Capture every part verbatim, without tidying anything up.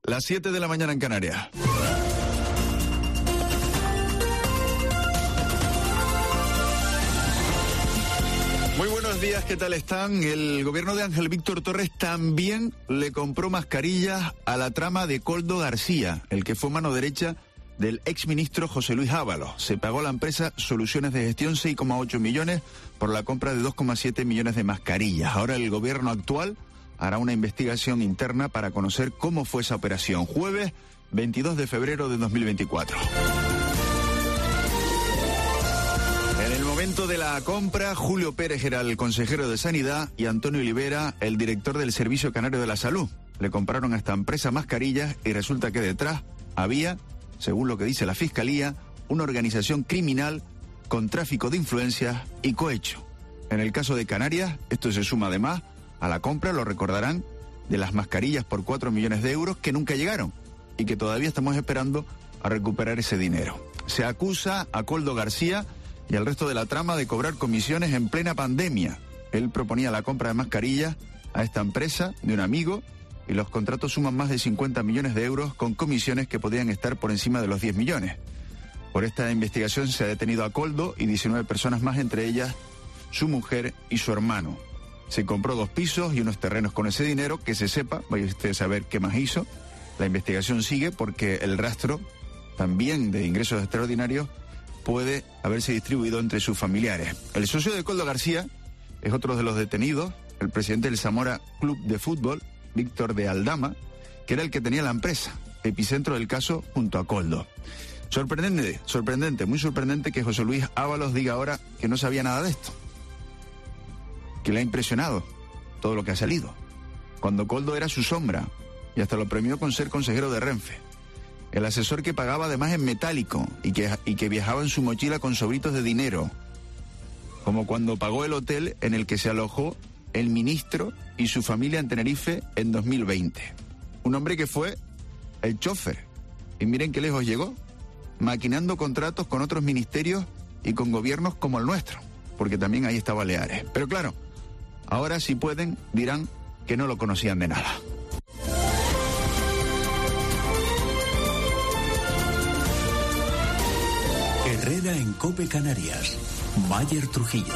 las siete de la mañana en Canarias. Muy buenos días, ¿qué tal están? El gobierno de Ángel Víctor Torres también le compró mascarillas a la trama de Koldo García, el que fue mano derecha del exministro José Luis Ábalos. Se pagó a la empresa Soluciones de Gestión seis coma ocho millones por la compra de dos coma siete millones de mascarillas. Ahora el gobierno actual hará una investigación interna para conocer cómo fue esa operación. Jueves veintidós de febrero de dos mil veinticuatro. En el momento de la compra, Julio Pérez era el consejero de Sanidad y Antonio Olivera el director del Servicio Canario de la Salud. Le compraron a esta empresa mascarillas y resulta que detrás había, según lo que dice la Fiscalía, una organización criminal con tráfico de influencias y cohecho. En el caso de Canarias, esto se suma además a la compra, lo recordarán, de las mascarillas por cuatro millones de euros que nunca llegaron y que todavía estamos esperando a recuperar ese dinero. Se acusa a Koldo García y al resto de la trama de cobrar comisiones en plena pandemia. Él proponía la compra de mascarillas a esta empresa de un amigo y los contratos suman más de cincuenta millones de euros con comisiones que podían estar por encima de los diez millones. Por esta investigación se ha detenido a Koldo y diecinueve personas más, entre ellas su mujer y su hermano. Se compró dos pisos y unos terrenos con ese dinero, que se sepa, vaya usted a saber qué más hizo. La investigación sigue porque el rastro también de ingresos extraordinarios puede haberse distribuido entre sus familiares. El socio de Koldo García es otro de los detenidos, el presidente del Zamora Club de Fútbol, Víctor de Aldama, que era el que tenía la empresa, epicentro del caso junto a Koldo. Sorprendente, sorprendente, muy sorprendente que José Luis Ábalos diga ahora que no sabía nada de esto, que le ha impresionado todo lo que ha salido, cuando Koldo era su sombra y hasta lo premió con ser consejero de Renfe. El asesor que pagaba además en metálico y que, y que viajaba en su mochila con sobritos de dinero, como cuando pagó el hotel en el que se alojó el ministro y su familia en Tenerife en dos mil veinte. Un hombre que fue el chofer. Y miren qué lejos llegó, maquinando contratos con otros ministerios y con gobiernos como el nuestro, porque también ahí está Baleares. Pero claro, ahora si pueden dirán que no lo conocían de nada. Herrera en COPE Canarias. Mayer Trujillo.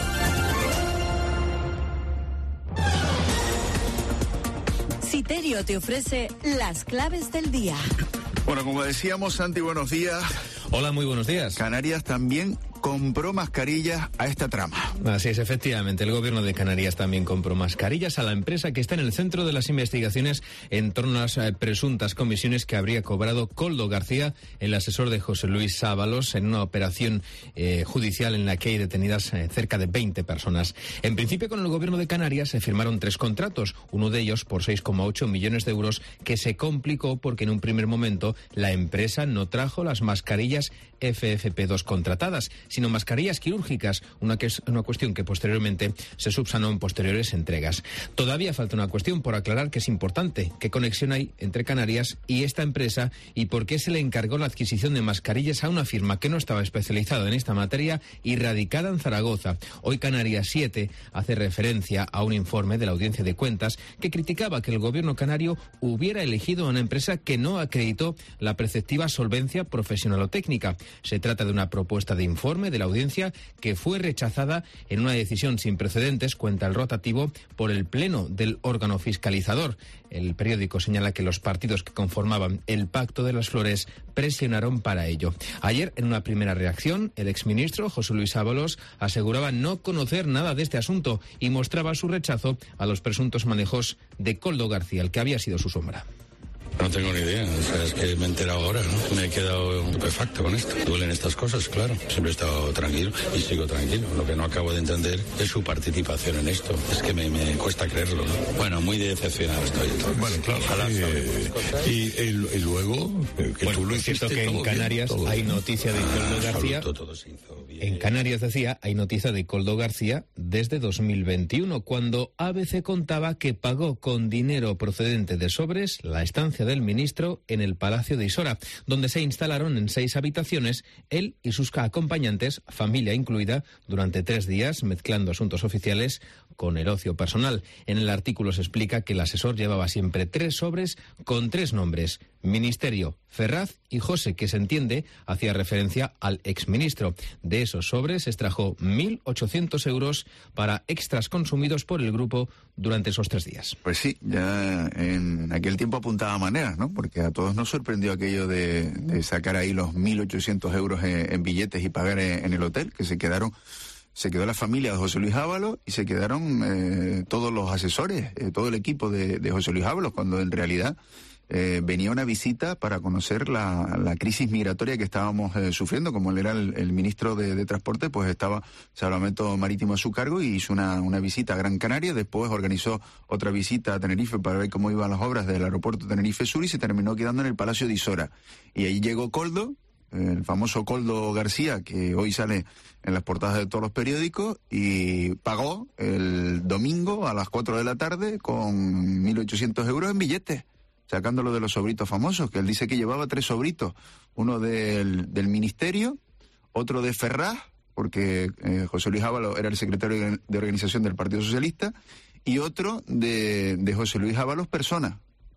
Citerio te ofrece las claves del día. Bueno, como decíamos, Santi, buenos días. Hola, muy buenos días. Canarias también compró mascarillas a esta trama. Así es, efectivamente. El gobierno de Canarias también compró mascarillas a la empresa que está en el centro de las investigaciones en torno a las eh, presuntas comisiones que habría cobrado Koldo García, el asesor de José Luis Ábalos, en una operación eh, judicial en la que hay detenidas eh, cerca de veinte personas. En principio, con el gobierno de Canarias se firmaron tres contratos, uno de ellos por seis coma ocho millones de euros, que se complicó porque en un primer momento la empresa no trajo las mascarillas F F P dos contratadas, sino mascarillas quirúrgicas, una, que es una cuestión que posteriormente se subsanó en posteriores entregas. Todavía falta una cuestión por aclarar que es importante. ¿Qué conexión hay entre Canarias y esta empresa y por qué se le encargó la adquisición de mascarillas a una firma que no estaba especializada en esta materia y radicada en Zaragoza? Hoy Canarias siete hace referencia a un informe de la Audiencia de Cuentas que criticaba que el gobierno canario hubiera elegido a una empresa que no acreditó la preceptiva solvencia profesional o técnica. Se trata de una propuesta de informe de la audiencia que fue rechazada en una decisión sin precedentes, cuenta el rotativo, por el pleno del órgano fiscalizador. El periódico señala que los partidos que conformaban el Pacto de las Flores presionaron para ello. Ayer, en una primera reacción, el exministro José Luis Ábalos aseguraba no conocer nada de este asunto y mostraba su rechazo a los presuntos manejos de Koldo García, el que había sido su sombra. No tengo ni idea, o sea, es que me he enterado ahora, ¿no? Me he quedado estupefacto con esto. Duelen estas cosas, claro. Siempre he estado tranquilo y sigo tranquilo. Lo que no acabo de entender es su participación en esto. Es que me, me cuesta creerlo, ¿no? Bueno, muy decepcionado estoy. Entonces. Bueno, claro. Ojalá eh, y, y, y luego, eh, que bueno, tú lo es cierto hiciste que en todo Canarias bien, todo hay bien. noticia de Koldo Ah, García. absoluto, todo se hizo bien. En Canarias, decía, hay noticia de Koldo García desde dos mil veintiuno, cuando A B C contaba que pagó con dinero procedente de sobres la estancia del ministro en el Palacio de Isora, donde se instalaron en seis habitaciones él y sus acompañantes, familia incluida, durante tres días, mezclando asuntos oficiales con el ocio personal. En el artículo se explica que el asesor llevaba siempre tres sobres con tres nombres: Ministerio, Ferraz y José, que se entiende hacía referencia al exministro. De esos sobres extrajo mil ochocientos euros para extras consumidos por el grupo durante esos tres días. Pues sí, ya en aquel tiempo apuntaba maneras, ¿no? Porque a todos nos sorprendió aquello de, de sacar ahí los mil ochocientos euros en, en billetes y pagar en, en el hotel, que se quedaron... Se quedó la familia de José Luis Ábalos y se quedaron eh, todos los asesores, eh, todo el equipo de, de José Luis Ábalos, cuando en realidad eh, venía una visita para conocer la, la crisis migratoria que estábamos eh, sufriendo. Como él era el, el ministro de, de Transporte, pues estaba Salvamento Marítimo a su cargo y hizo una, una visita a Gran Canaria. Después organizó otra visita a Tenerife para ver cómo iban las obras del aeropuerto Tenerife Sur y se terminó quedando en el Palacio de Isora. Y ahí llegó Koldo, el famoso Koldo García, que hoy sale en las portadas de todos los periódicos, y pagó el domingo a las cuatro de la tarde con mil ochocientos euros en billetes, sacándolo de los sobritos famosos, que él dice que llevaba tres sobritos, uno del, del Ministerio, otro de Ferraz, porque eh, José Luis Ábalos era el secretario de organización del Partido Socialista, y otro de, de José Luis Ábalos persona.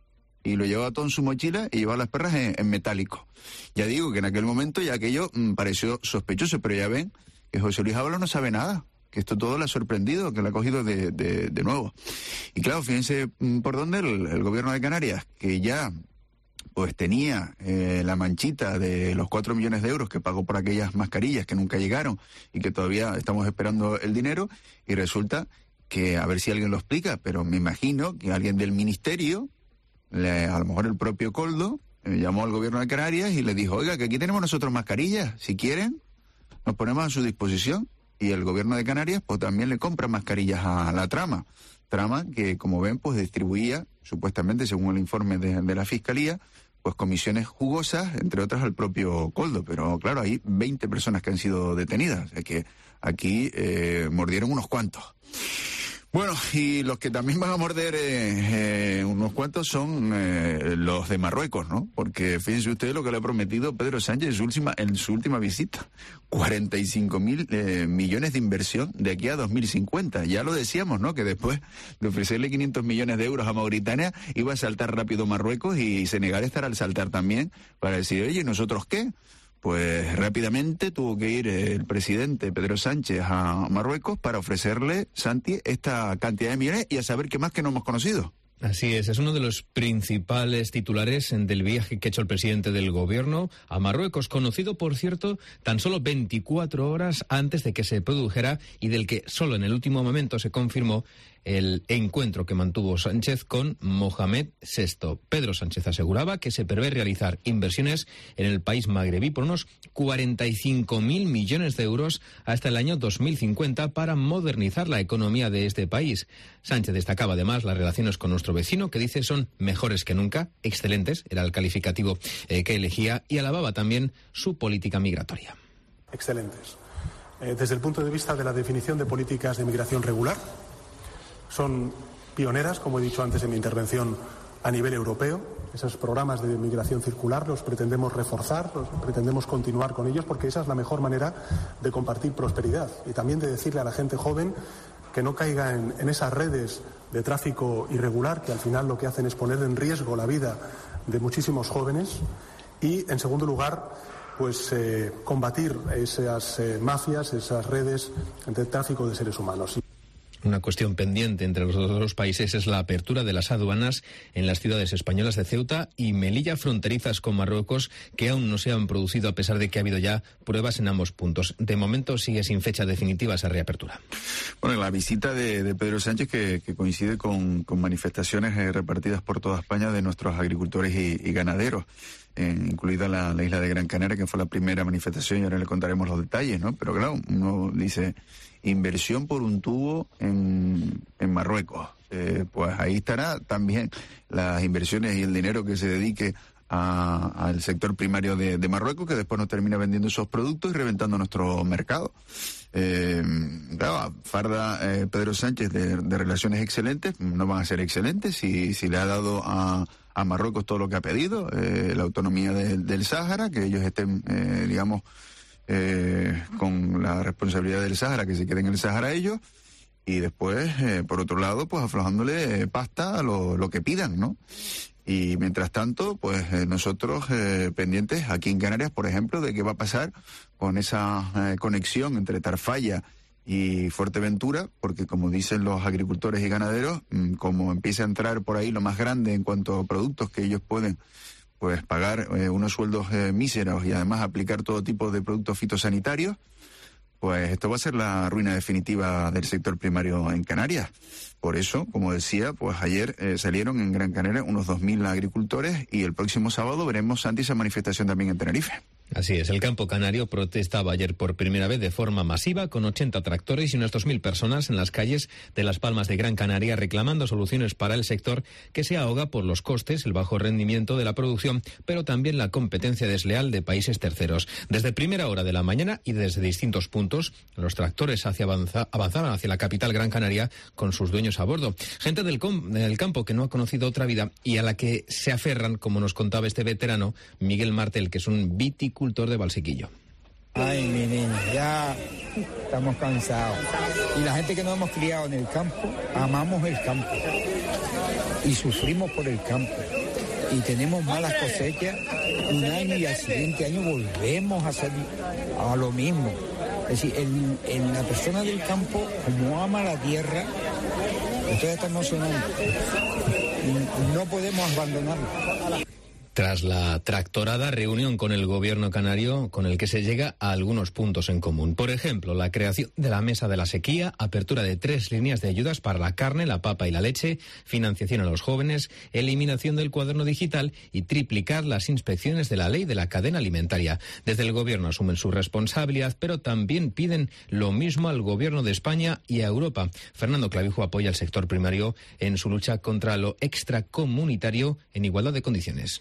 Y lo llevaba todo en su mochila y llevaba las perras en, en metálico. Ya digo que en aquel momento ya aquello mmm, pareció sospechoso, pero ya ven que José Luis Ábalos no sabe nada, que esto todo le ha sorprendido, que lo ha cogido de, de, de nuevo. Y claro, fíjense mmm, por dónde el, el gobierno de Canarias, que ya pues tenía eh, la manchita de los cuatro millones de euros que pagó por aquellas mascarillas que nunca llegaron y que todavía estamos esperando el dinero, y resulta que, a ver si alguien lo explica, pero me imagino que alguien del ministerio, Le, a lo mejor el propio Koldo, eh, llamó al gobierno de Canarias y le dijo: oiga, que aquí tenemos nosotros mascarillas, si quieren nos ponemos a su disposición. Y el gobierno de Canarias pues también le compra mascarillas a la trama, trama que, como ven, pues distribuía, supuestamente según el informe de, de la Fiscalía, pues comisiones jugosas, entre otras al propio Koldo. Pero claro, hay veinte personas que han sido detenidas, o sea que aquí eh, mordieron unos cuantos. Bueno, y los que también van a morder eh, eh, unos cuantos son eh, los de Marruecos, ¿no? Porque fíjense ustedes lo que le ha prometido Pedro Sánchez en su última, en su última visita. cuarenta y cinco mil eh, millones de inversión de aquí a dos mil cincuenta. Ya lo decíamos, ¿no? Que después de ofrecerle quinientos millones de euros a Mauritania, iba a saltar rápido Marruecos y Senegal estará al saltar también para decir: oye, ¿y nosotros qué? Pues rápidamente tuvo que ir el presidente Pedro Sánchez a Marruecos para ofrecerle, Santi, esta cantidad de millones y a saber qué más que no hemos conocido. Así es, es uno de los principales titulares del viaje que ha hecho el presidente del gobierno a Marruecos, conocido, por cierto, tan solo veinticuatro horas antes de que se produjera y del que solo en el último momento se confirmó el encuentro que mantuvo Sánchez con Mohamed sexto. Pedro Sánchez aseguraba que se prevé realizar inversiones en el país magrebí por unos cuarenta y cinco mil millones de euros hasta el año dos mil cincuenta para modernizar la economía de este país. Sánchez destacaba además las relaciones con nuestro vecino, que dice son mejores que nunca, excelentes, era el calificativo eh, que elegía, y alababa también su política migratoria. Excelentes. Eh, desde el punto de vista de la definición de políticas de migración regular, son pioneras, como he dicho antes en mi intervención, a nivel europeo. Esos programas de migración circular los pretendemos reforzar, los pretendemos continuar con ellos, porque esa es la mejor manera de compartir prosperidad y también de decirle a la gente joven que no caiga en, en esas redes de tráfico irregular que al final lo que hacen es poner en riesgo la vida de muchísimos jóvenes. Y, en segundo lugar, pues eh, combatir esas eh, mafias, esas redes de tráfico de seres humanos. Una cuestión pendiente entre los dos países es la apertura de las aduanas en las ciudades españolas de Ceuta y Melilla, fronterizas con Marruecos, que aún no se han producido a pesar de que ha habido ya pruebas en ambos puntos. De momento sigue sin fecha definitiva esa reapertura. Bueno, la visita de, de Pedro Sánchez que, que coincide con, con manifestaciones eh, repartidas por toda España de nuestros agricultores y, y ganaderos, eh, incluida la, la isla de Gran Canaria, que fue la primera manifestación, y ahora le contaremos los detalles, ¿no? Pero claro, uno dice: inversión por un tubo en, en Marruecos. Eh, pues ahí estará también las inversiones y el dinero que se dedique a, al sector primario de, de Marruecos, que después nos termina vendiendo esos productos y reventando nuestro mercado. Eh, claro, farda eh, Pedro Sánchez de, de relaciones excelentes, no van a ser excelentes si, si le ha dado a, a Marruecos todo lo que ha pedido, eh, la autonomía de, del Sáhara, que ellos estén, eh, digamos, Eh, con la responsabilidad del Sáhara, que se queden en el Sáhara ellos, y después, eh, por otro lado, pues aflojándole eh, pasta a lo, lo que pidan, ¿no? Y mientras tanto, pues eh, nosotros eh, pendientes aquí en Canarias, por ejemplo, de qué va a pasar con esa eh, conexión entre Tarfaya y Fuerteventura, porque como dicen los agricultores y ganaderos, mmm, como empieza a entrar por ahí lo más grande en cuanto a productos que ellos pueden pues pagar eh, unos sueldos eh, míseros y además aplicar todo tipo de productos fitosanitarios, pues esto va a ser la ruina definitiva del sector primario en Canarias. Por eso, como decía, pues ayer eh, salieron en Gran Canaria unos dos mil agricultores y el próximo sábado veremos, Santi, esa manifestación también en Tenerife. Así es, el campo canario protestaba ayer por primera vez de forma masiva con ochenta tractores y unas dos mil personas en las calles de Las Palmas de Gran Canaria reclamando soluciones para el sector que se ahoga por los costes, el bajo rendimiento de la producción, pero también la competencia desleal de países terceros. Desde primera hora de la mañana y desde distintos puntos, los tractores hacia avanza, avanzaban hacia la capital Gran Canaria con sus dueños a bordo. Gente del, com, del campo que no ha conocido otra vida y a la que se aferran, como nos contaba este veterano, Miguel Martel, que es un viticultor de Valsequillo. Ay, mi niña, ya estamos cansados. Y la gente que nos hemos criado en el campo, amamos el campo. Y sufrimos por el campo. Y tenemos malas cosechas un año y al siguiente año volvemos a hacer a lo mismo. Es decir, el, el, la persona del campo, como ama la tierra, esto está emocionante. No podemos abandonarlo. Tras la tractorada reunión con el gobierno canario, con el que se llega a algunos puntos en común. Por ejemplo, la creación de la Mesa de la Sequía, apertura de tres líneas de ayudas para la carne, la papa y la leche, financiación a los jóvenes, eliminación del cuaderno digital y triplicar las inspecciones de la ley de la cadena alimentaria. Desde el gobierno asumen su responsabilidad, pero también piden lo mismo al gobierno de España y a Europa. Fernando Clavijo apoya al sector primario en su lucha contra lo extracomunitario en igualdad de condiciones.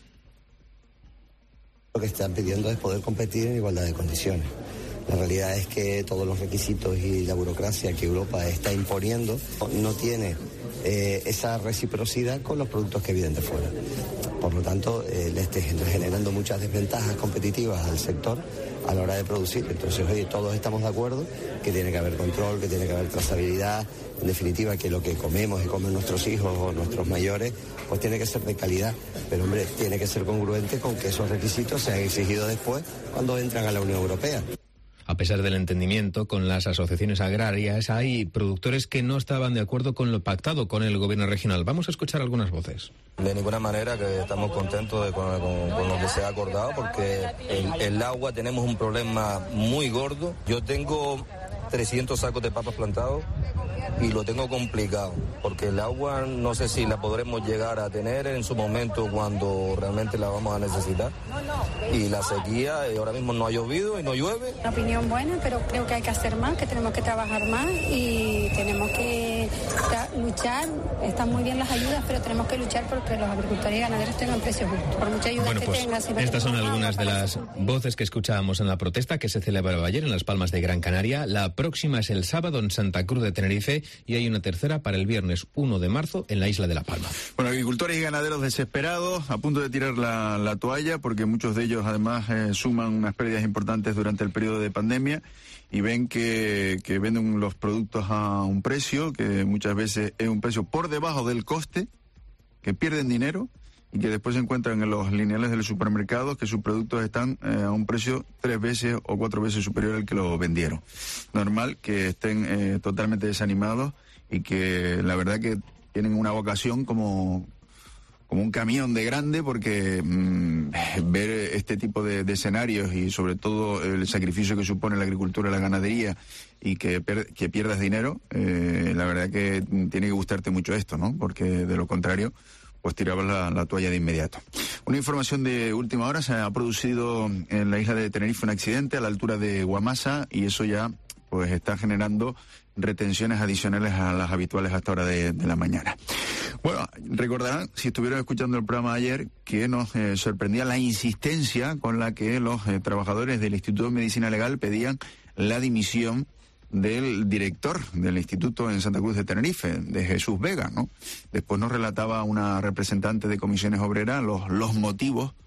Lo que están pidiendo es poder competir en igualdad de condiciones. La realidad es que todos los requisitos y la burocracia que Europa está imponiendo no tiene eh, esa reciprocidad con los productos que vienen de fuera. Por lo tanto, eh, le está generando muchas desventajas competitivas al sector a la hora de producir. Entonces, oye, todos estamos de acuerdo que tiene que haber control, que tiene que haber trazabilidad, en definitiva, que lo que comemos y comen nuestros hijos o nuestros mayores, pues tiene que ser de calidad. Pero, hombre, tiene que ser congruente con que esos requisitos sean exigidos después cuando entran a la Unión Europea. A pesar del entendimiento con las asociaciones agrarias, hay productores que no estaban de acuerdo con lo pactado con el gobierno regional. Vamos a escuchar algunas voces. De ninguna manera que estamos contentos de, con, con, con lo que se ha acordado, porque el, el agua tenemos un problema muy gordo. Yo tengo trescientos sacos de papas plantados y lo tengo complicado, porque el agua no sé si la podremos llegar a tener en su momento cuando realmente la vamos a necesitar. Y la sequía, ahora mismo no ha llovido y no llueve. Una opinión buena, pero creo que hay que hacer más, que tenemos que trabajar más y tenemos que luchar. Están muy bien las ayudas, pero tenemos que luchar porque los agricultores y ganaderos tengan precios justos. Por mucha ayuda bueno, que pues, tengan. Si estas son algunas de las voces que escuchábamos en la protesta que se celebraba ayer en Las Palmas de Gran Canaria. La próxima es el sábado en Santa Cruz de Tenerife y hay una tercera para el viernes uno de marzo en la isla de La Palma. Bueno, agricultores y ganaderos desesperados, a punto de tirar la, la toalla, porque muchos de ellos además eh, suman unas pérdidas importantes durante el periodo de pandemia y ven que, que venden los productos a un precio que muchas veces es un precio por debajo del coste, que pierden dinero y que después se encuentran en los lineales del supermercado que sus productos están eh, a un precio tres veces o cuatro veces superior al que lo vendieron. Normal que estén eh, totalmente desanimados y que la verdad que tienen una vocación como, como un camión de grande, porque mmm, ver este tipo de, de escenarios y sobre todo el sacrificio que supone la agricultura y la ganadería y que, per, que pierdas dinero, eh, la verdad que tiene que gustarte mucho esto, ¿no? Porque de lo contrario pues tirabas la, la toalla de inmediato. Una información de última hora: se ha producido en la isla de Tenerife un accidente a la altura de Guamasa y eso ya pues está generando retenciones adicionales a las habituales a esta hora de, de la mañana. Bueno, recordarán, si estuvieron escuchando el programa de ayer, que nos eh, sorprendía la insistencia con la que los eh, trabajadores del Instituto de Medicina Legal pedían la dimisión del director del instituto en Santa Cruz de Tenerife, de Jesús Vega, ¿no? Después nos relataba una representante de Comisiones Obreras los, los motivos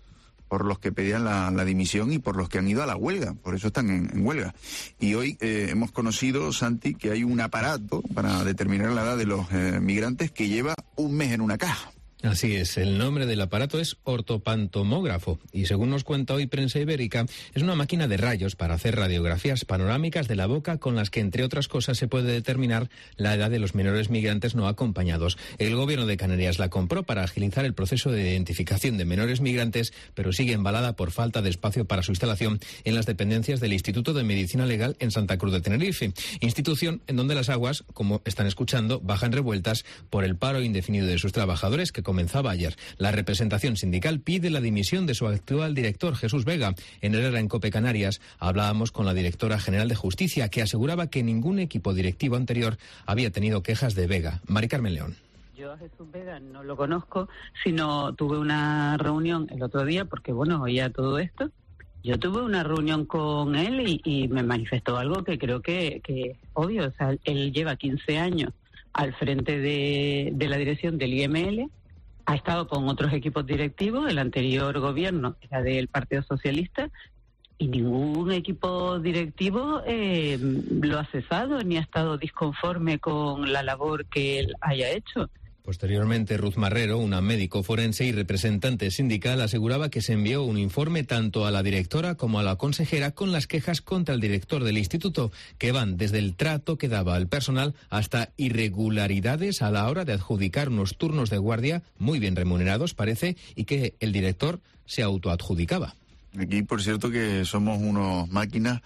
por los que pedían la, la dimisión y por los que han ido a la huelga, por eso están en, en huelga. Y hoy eh, hemos conocido, Santi, que hay un aparato para determinar la edad de los eh, migrantes que lleva un mes en una caja. Así es, el nombre del aparato es ortopantomógrafo y según nos cuenta hoy Prensa Ibérica, es una máquina de rayos para hacer radiografías panorámicas de la boca con las que, entre otras cosas, se puede determinar la edad de los menores migrantes no acompañados. El gobierno de Canarias la compró para agilizar el proceso de identificación de menores migrantes, pero sigue embalada por falta de espacio para su instalación en las dependencias del Instituto de Medicina Legal en Santa Cruz de Tenerife, institución en donde las aguas, como están escuchando, bajan revueltas por el paro indefinido de sus trabajadores que comenzaba ayer. La representación sindical pide la dimisión de su actual director, Jesús Vega. En Herrera, en COPE Canarias, hablábamos con la directora general de Justicia, que aseguraba que ningún equipo directivo anterior había tenido quejas de Vega. Mari Carmen León. Yo a Jesús Vega no lo conozco, sino tuve una reunión el otro día, porque bueno, oía todo esto. Yo tuve una reunión con él y, y me manifestó algo que creo que, que es obvio. O sea, él lleva quince años al frente de, de la dirección del I M L. Ha estado con otros equipos directivos, el anterior gobierno era del Partido Socialista, y ningún equipo directivo eh, lo ha cesado ni ha estado disconforme con la labor que él haya hecho. Posteriormente, Ruth Marrero, una médico forense y representante sindical, aseguraba que se envió un informe tanto a la directora como a la consejera con las quejas contra el director del instituto, que van desde el trato que daba al personal hasta irregularidades a la hora de adjudicar unos turnos de guardia muy bien remunerados, parece, y que el director se autoadjudicaba. Aquí, por cierto, que somos unos máquinas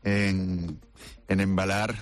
en, en embalar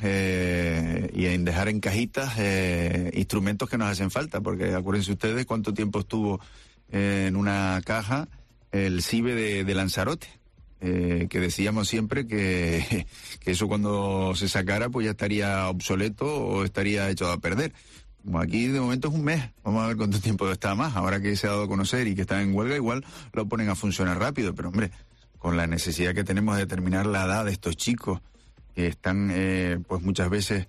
eh, y en dejar en cajitas eh, instrumentos que nos hacen falta, porque acuérdense ustedes cuánto tiempo estuvo eh, en una caja el CIBE de, de Lanzarote, eh, que decíamos siempre que, que eso cuando se sacara pues ya estaría obsoleto o estaría echado a perder. Como aquí de momento es un mes, vamos a ver cuánto tiempo está más. Ahora que se ha dado a conocer y que está en huelga, igual lo ponen a funcionar rápido, pero hombre, con la necesidad que tenemos de determinar la edad de estos chicos que están eh, pues muchas veces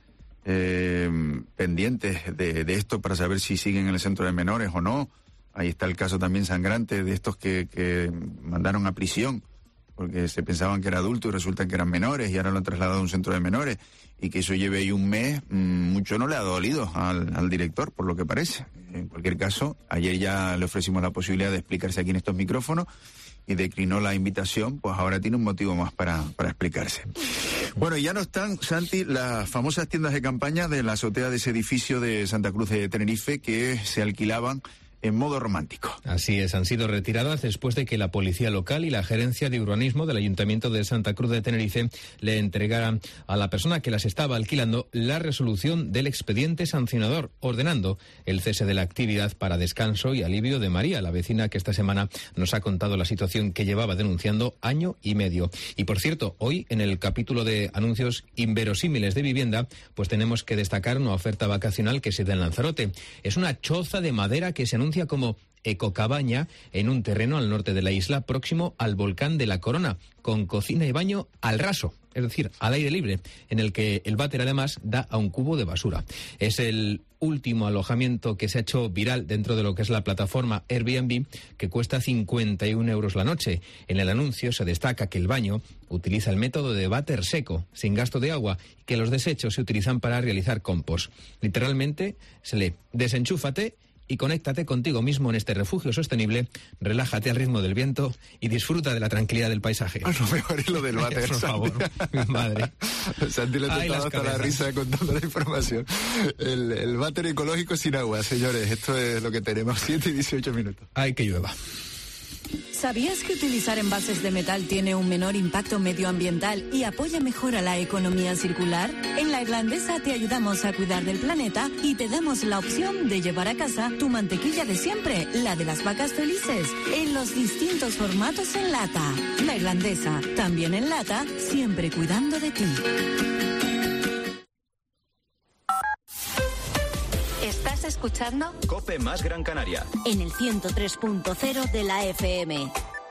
eh, pendientes de, de esto para saber si siguen en el centro de menores o no. Ahí está el caso también sangrante de estos que, que mandaron a prisión porque se pensaban que era adulto y resulta que eran menores y ahora lo han trasladado a un centro de menores, y que eso lleve ahí un mes, mmm, mucho no le ha dolido al, al director, por lo que parece. En cualquier caso, ayer ya le ofrecimos la posibilidad de explicarse aquí en estos micrófonos y declinó la invitación, pues ahora tiene un motivo más para, para explicarse. Bueno, ya no están, Santi, las famosas tiendas de campaña de la azotea de ese edificio de Santa Cruz de Tenerife que se alquilaban en modo romántico. Así es, han sido retiradas después de que la policía local y la gerencia de urbanismo del Ayuntamiento de Santa Cruz de Tenerife le entregaran a la persona que las estaba alquilando la resolución del expediente sancionador, ordenando el cese de la actividad para descanso y alivio de María, la vecina que esta semana nos ha contado la situación que llevaba denunciando año y medio. Y por cierto, hoy en el capítulo de anuncios inverosímiles de vivienda, pues tenemos que destacar una oferta vacacional que se da en Lanzarote. Es una choza de madera que se anuncia como ecocabaña en un terreno al norte de la isla próximo al volcán de la Corona, con cocina y baño al raso, es decir, al aire libre, en el que el váter además da a un cubo de basura. Es el último alojamiento que se ha hecho viral dentro de lo que es la plataforma Airbnb, que cuesta cincuenta y un euros la noche. En el anuncio se destaca que el baño utiliza el método de váter seco, sin gasto de agua, y que los desechos se utilizan para realizar compost. Literalmente se lee: desenchúfate y conéctate contigo mismo en este refugio sostenible, relájate al ritmo del viento y disfruta de la tranquilidad del paisaje. Ah, no, mejor es lo del váter, por favor, mi madre. Santi le ha tocado hasta la risa contando la información. El, el váter ecológico sin agua, señores, esto es lo que tenemos, siete y dieciocho minutos. Ay, que llueva. ¿Sabías que utilizar envases de metal tiene un menor impacto medioambiental y apoya mejor a la economía circular? En La Irlandesa te ayudamos a cuidar del planeta y te damos la opción de llevar a casa tu mantequilla de siempre, la de las vacas felices, en los distintos formatos en lata. La Irlandesa, también en lata, siempre cuidando de ti. ¿Estás escuchando? COPE más Gran Canaria. En el ciento tres punto cero de la F M.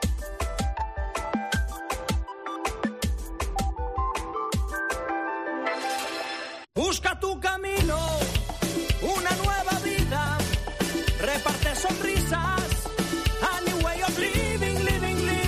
Busca tu camino, una nueva vida, reparte sonrisas, a new way of living, living, living.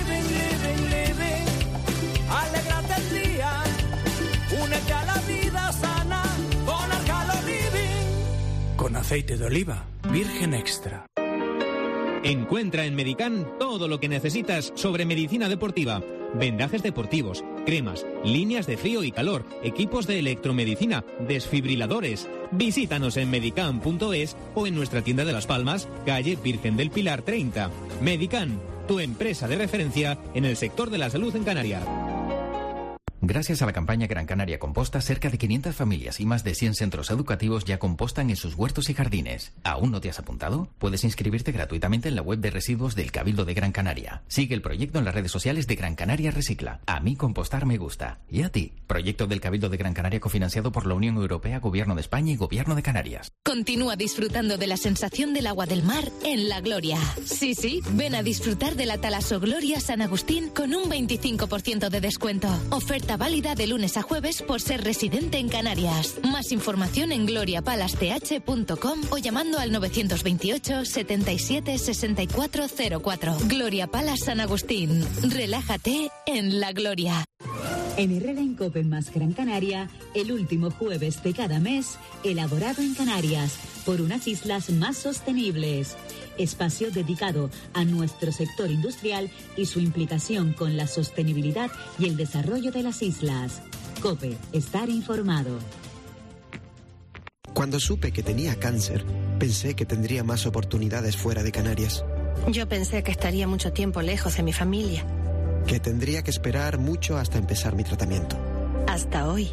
aceite de oliva virgen extra. Encuentra en Medican todo lo que necesitas sobre medicina deportiva. Vendajes deportivos, cremas, líneas de frío y calor, equipos de electromedicina, desfibriladores. Visítanos en medican punto es o en nuestra tienda de Las Palmas, calle Virgen del Pilar treinta. Medican, tu empresa de referencia en el sector de la salud en Canarias. Gracias a la campaña Gran Canaria Composta, cerca de quinientas familias y más de cien centros educativos ya compostan en sus huertos y jardines. ¿Aún no te has apuntado? Puedes inscribirte gratuitamente en la web de residuos del Cabildo de Gran Canaria. Sigue el proyecto en las redes sociales de Gran Canaria Recicla. A mí compostar me gusta. ¿Y a ti? Proyecto del Cabildo de Gran Canaria cofinanciado por la Unión Europea, Gobierno de España y Gobierno de Canarias. Continúa disfrutando de la sensación del agua del mar en La Gloria. Sí, sí, ven a disfrutar de la Talaso Gloria San Agustín con un veinticinco por ciento de descuento. Oferta válida de lunes a jueves por ser residente en Canarias. Más información en gloria palace t h punto com o llamando al novecientos veintiocho, setenta y siete, sesenta y cuatro cero cuatro. Gloria Palace San Agustín. Relájate en La Gloria. En Herrera en Cope más Gran Canaria, el último jueves de cada mes, elaborado en Canarias, por unas islas más sostenibles. Espacio dedicado a nuestro sector industrial y su implicación con la sostenibilidad y el desarrollo de las islas. COPE, estar informado. Cuando supe que tenía cáncer, pensé que tendría más oportunidades fuera de Canarias. Yo pensé que estaría mucho tiempo lejos de mi familia. Que tendría que esperar mucho hasta empezar mi tratamiento. Hasta hoy.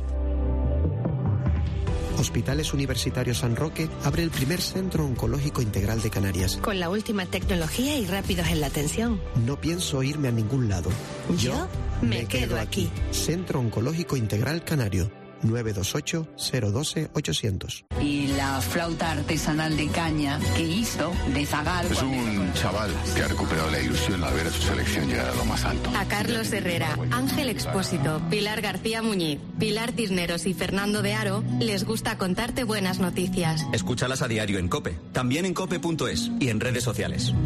Hospitales Universitarios San Roque abre el primer centro oncológico integral de Canarias. Con la última tecnología y rápidos en la atención. No pienso irme a ningún lado. Yo, Yo me, me quedo, quedo aquí. aquí. Centro Oncológico Integral Canario. nueve dos ocho, cero uno dos, ochocientos. Y la flauta artesanal de caña que hizo de Zagal. Es un chaval que ha recuperado la ilusión al ver a su selección llegar a lo más alto. A Carlos Herrera, Ángel Expósito, Pilar García Muñiz, Pilar Cisneros y Fernando de Aro les gusta contarte buenas noticias. Escúchalas a diario en COPE, también en cope punto es y en redes sociales.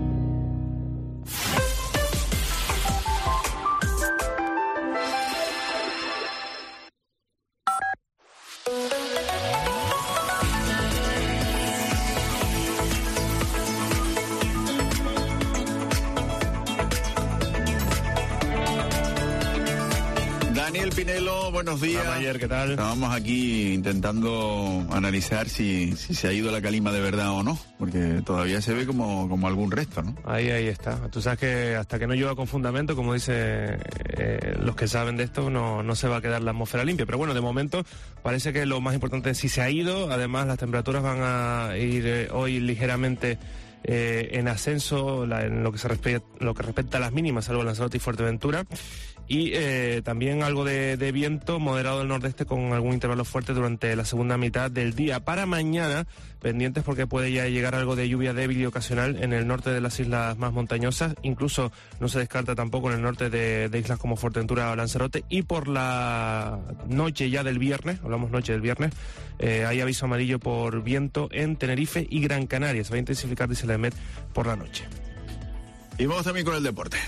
Daniel Pinelo, buenos días. Hola, Mayer, ¿qué tal? Estábamos aquí intentando analizar si, si se ha ido la calima de verdad o no, porque todavía se ve como, como algún resto, ¿no? Ahí, ahí está. Tú sabes que hasta que no llueva con fundamento, como dicen eh, los que saben de esto, no, no se va a quedar la atmósfera limpia. Pero bueno, de momento parece que lo más importante es si se ha ido. Además, las temperaturas van a ir eh, hoy ligeramente eh, en ascenso la, en lo que se respecta, lo que respecta a las mínimas, salvo Lanzarote y Fuerteventura. Y eh, también algo de, de viento moderado del nordeste con algún intervalo fuerte durante la segunda mitad del día. Para mañana, pendientes porque puede ya llegar algo de lluvia débil y ocasional en el norte de las islas más montañosas. Incluso no se descarta tampoco en el norte de, de islas como Fuerteventura o Lanzarote. Y por la noche ya del viernes, hablamos noche del viernes, eh, hay aviso amarillo por viento en Tenerife y Gran Canaria. Se va a intensificar, dice la EMET, por la noche. Y vamos también con el deporte.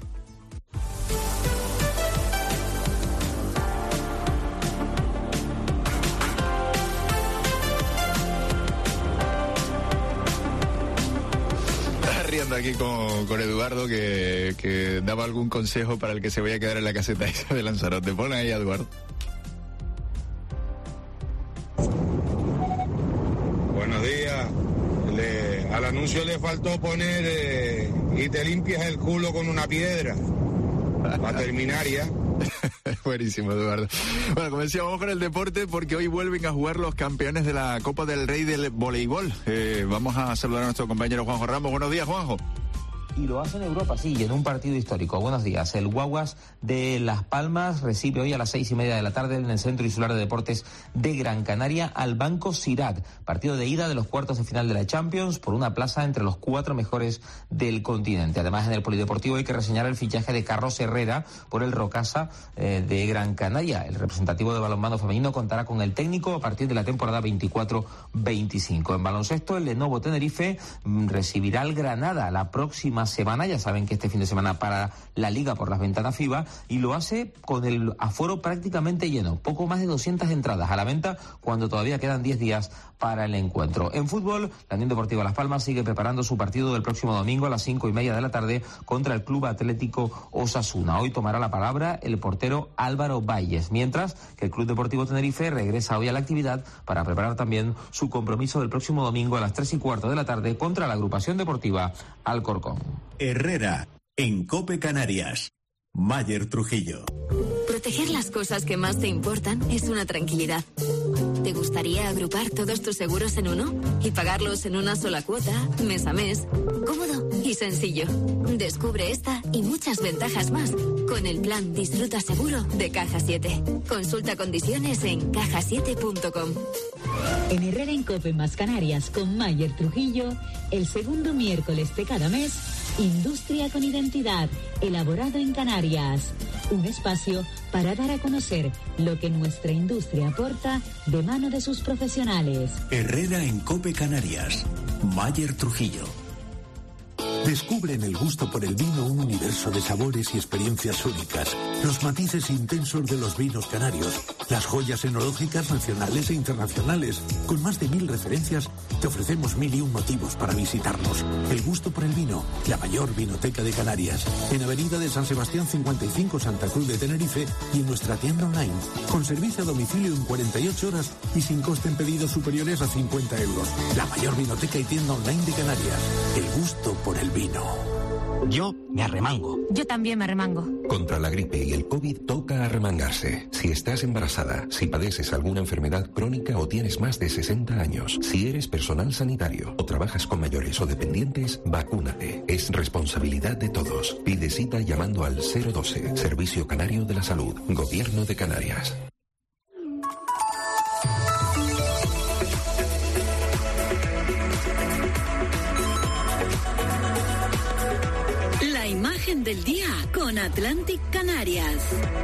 Riendo aquí con, con Eduardo que, que daba algún consejo para el que se vaya a quedar en la caseta esa de Lanzarote. Pon ahí a Eduardo. Buenos días. Le, al anuncio le faltó poner eh, y te limpias el culo con una piedra para terminar ya. Buenísimo, Eduardo. Bueno, como decía, vamos con el deporte porque hoy vuelven a jugar los campeones de la Copa del Rey del voleibol. Eh, vamos a saludar a nuestro compañero Juanjo Ramos. Buenos días, Juanjo. Y lo hace en Europa, sí, y en un partido histórico. Buenos días. El Guaguas de Las Palmas recibe hoy a las seis y media de la tarde en el Centro Insular de Deportes de Gran Canaria al Banco Sirac. Partido de ida de los cuartos de final de la Champions por una plaza entre los cuatro mejores del continente. Además, en el Polideportivo hay que reseñar el fichaje de Carlos Herrera por el Rocasa eh, de Gran Canaria. El representativo de balonmano femenino contará con el técnico a partir de la temporada veinticuatro veinticinco. En baloncesto, el Lenovo Tenerife recibirá al Granada la próxima próxima semana. Ya saben que este fin de semana para la Liga por las ventanas FIBA, y lo hace con el aforo prácticamente lleno. Poco más de doscientas entradas a la venta cuando todavía quedan diez días para el encuentro. En fútbol, la Unión Deportiva Las Palmas sigue preparando su partido del próximo domingo a las cinco y media de la tarde contra el Club Atlético Osasuna. Hoy tomará la palabra el portero Álvaro Valles, mientras que el Club Deportivo Tenerife regresa hoy a la actividad para preparar también su compromiso del próximo domingo a las tres y cuarto de la tarde contra la agrupación deportiva Alcorcón. Herrera, en COPE Canarias. Mayer Trujillo. Proteger las cosas que más te importan es una tranquilidad. ¿Te gustaría agrupar todos tus seguros en uno y pagarlos en una sola cuota, mes a mes? Cómodo y sencillo. Descubre esta y muchas ventajas más con el plan Disfruta Seguro de Caja siete. Consulta condiciones en caja siete punto com. En Herrera en COPE más Canarias con Mayer Trujillo, el segundo miércoles de cada mes, Industria con Identidad, elaborado en Canarias. Un espacio para dar a conocer lo que nuestra industria aporta de mano de sus profesionales. Herrera en COPE Canarias. Mayer Trujillo. Descubre en el gusto por el vino un universo de sabores y experiencias únicas, los matices intensos de los vinos canarios, las joyas enológicas nacionales e internacionales. Con más de mil referencias, te ofrecemos mil y un motivos para visitarnos. El gusto por el vino, la mayor vinoteca de Canarias, en Avenida de San Sebastián cincuenta y cinco, Santa Cruz de Tenerife, y en nuestra tienda online, con servicio a domicilio en cuarenta y ocho horas y sin coste en pedidos superiores a cincuenta euros. La mayor vinoteca y tienda online de Canarias. El gusto por el vino. Yo me arremango. Yo también me arremango. Contra la gripe y el COVID toca arremangarse. Si estás embarazada, si padeces alguna enfermedad crónica o tienes más de sesenta años, si eres personal sanitario o trabajas con mayores o dependientes, vacúnate. Es responsabilidad de todos. Pide cita llamando al cero doce, Servicio Canario de la Salud, Gobierno de Canarias. La imagen del día con Atlantic Canarias.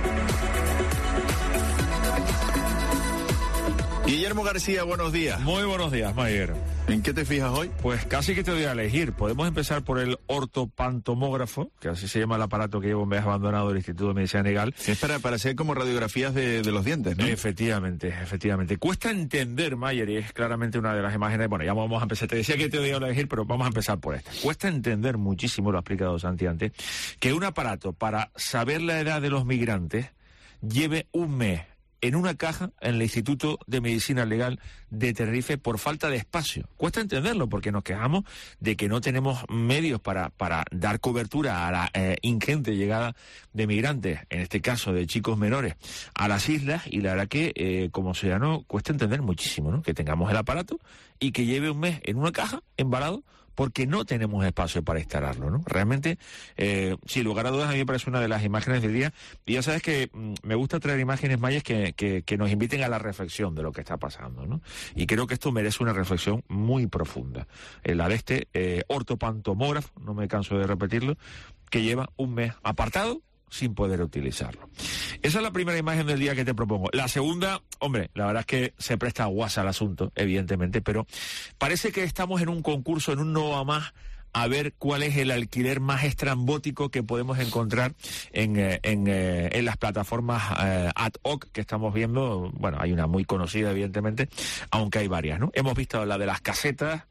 Guillermo García, buenos días. Muy buenos días, Mayer. ¿En qué te fijas hoy? Pues casi que te voy a elegir. Podemos empezar por el ortopantomógrafo, que así se llama el aparato que lleva un mes abandonado del Instituto de Medicina Legal. Es para, para hacer como radiografías de, de los dientes, ¿no? Efectivamente, efectivamente. Cuesta entender, Mayer, y es claramente una de las imágenes. Bueno, ya vamos a empezar. Te decía que te voy a elegir, pero vamos a empezar por esta. Cuesta entender muchísimo, lo ha explicado Santi antes, que un aparato para saber la edad de los migrantes lleve un mes en una caja en el Instituto de Medicina Legal de Tenerife por falta de espacio. Cuesta entenderlo porque nos quejamos de que no tenemos medios para, para dar cobertura a la eh, ingente llegada de migrantes, en este caso de chicos menores, a las islas, y la verdad que eh, como ciudadano cuesta entender muchísimo, ¿no?, que tengamos el aparato y que lleve un mes en una caja embalado porque no tenemos espacio para instalarlo, ¿no? Realmente, eh, sin lugar a dudas, a mí me parece una de las imágenes del día. Y ya sabes que mmm, me gusta traer imágenes, Mayes, que, que, que nos inviten a la reflexión de lo que está pasando, ¿no? Y creo que esto merece una reflexión muy profunda. Eh, la de este eh, ortopantomógrafo, no me canso de repetirlo, que lleva un mes apartado sin poder utilizarlo. Esa es la primera imagen del día que te propongo. La segunda, hombre, la verdad es que se presta guasa al asunto, evidentemente, pero parece que estamos en un concurso, en un no a más, a ver cuál es el alquiler más estrambótico que podemos encontrar en, en, en las plataformas eh, ad hoc que estamos viendo. Bueno, hay una muy conocida, evidentemente, aunque hay varias, ¿no? Hemos visto la de las casetas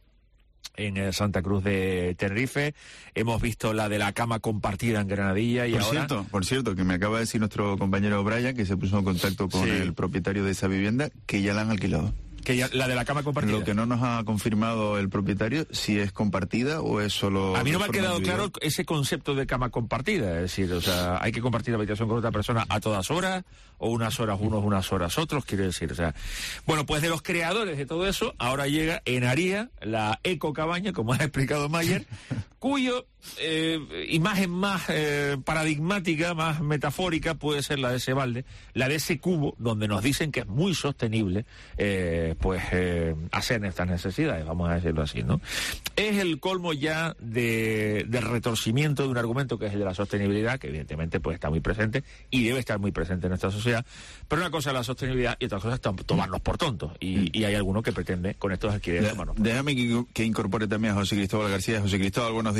en Santa Cruz de Tenerife, hemos visto la de la cama compartida en Granadilla y por ahora... Cierto, por cierto, que me acaba de decir nuestro compañero Brian, que se puso en contacto con sí. el propietario de esa vivienda, que ya la han alquilado. Que ya, la de la cama compartida. Lo que no nos ha confirmado el propietario, si es compartida o es solo... A mí no me ha quedado claro ese concepto de cama compartida, es decir, o sea, hay que compartir la habitación con otra persona a todas horas, o unas horas unos, unas horas otros, quiero decir, o sea... Bueno, pues de los creadores de todo eso, ahora llega Enaría, la ecocabaña, como ha explicado Mayer, cuyo eh, imagen más eh, paradigmática, más metafórica puede ser la de ese balde, la de ese cubo, donde nos dicen que es muy sostenible, eh, pues eh, hacer estas necesidades, vamos a decirlo así, ¿no? Es el colmo ya de, del retorcimiento de un argumento que es el de la sostenibilidad, que evidentemente pues está muy presente y debe estar muy presente en nuestra sociedad, pero una cosa es la sostenibilidad y otra cosa es tomarnos por tontos, y, y hay alguno que pretende con estos alquileres tomarnos por Déjame que, que incorpore también a José Cristóbal García. José Cristóbal, buenos días.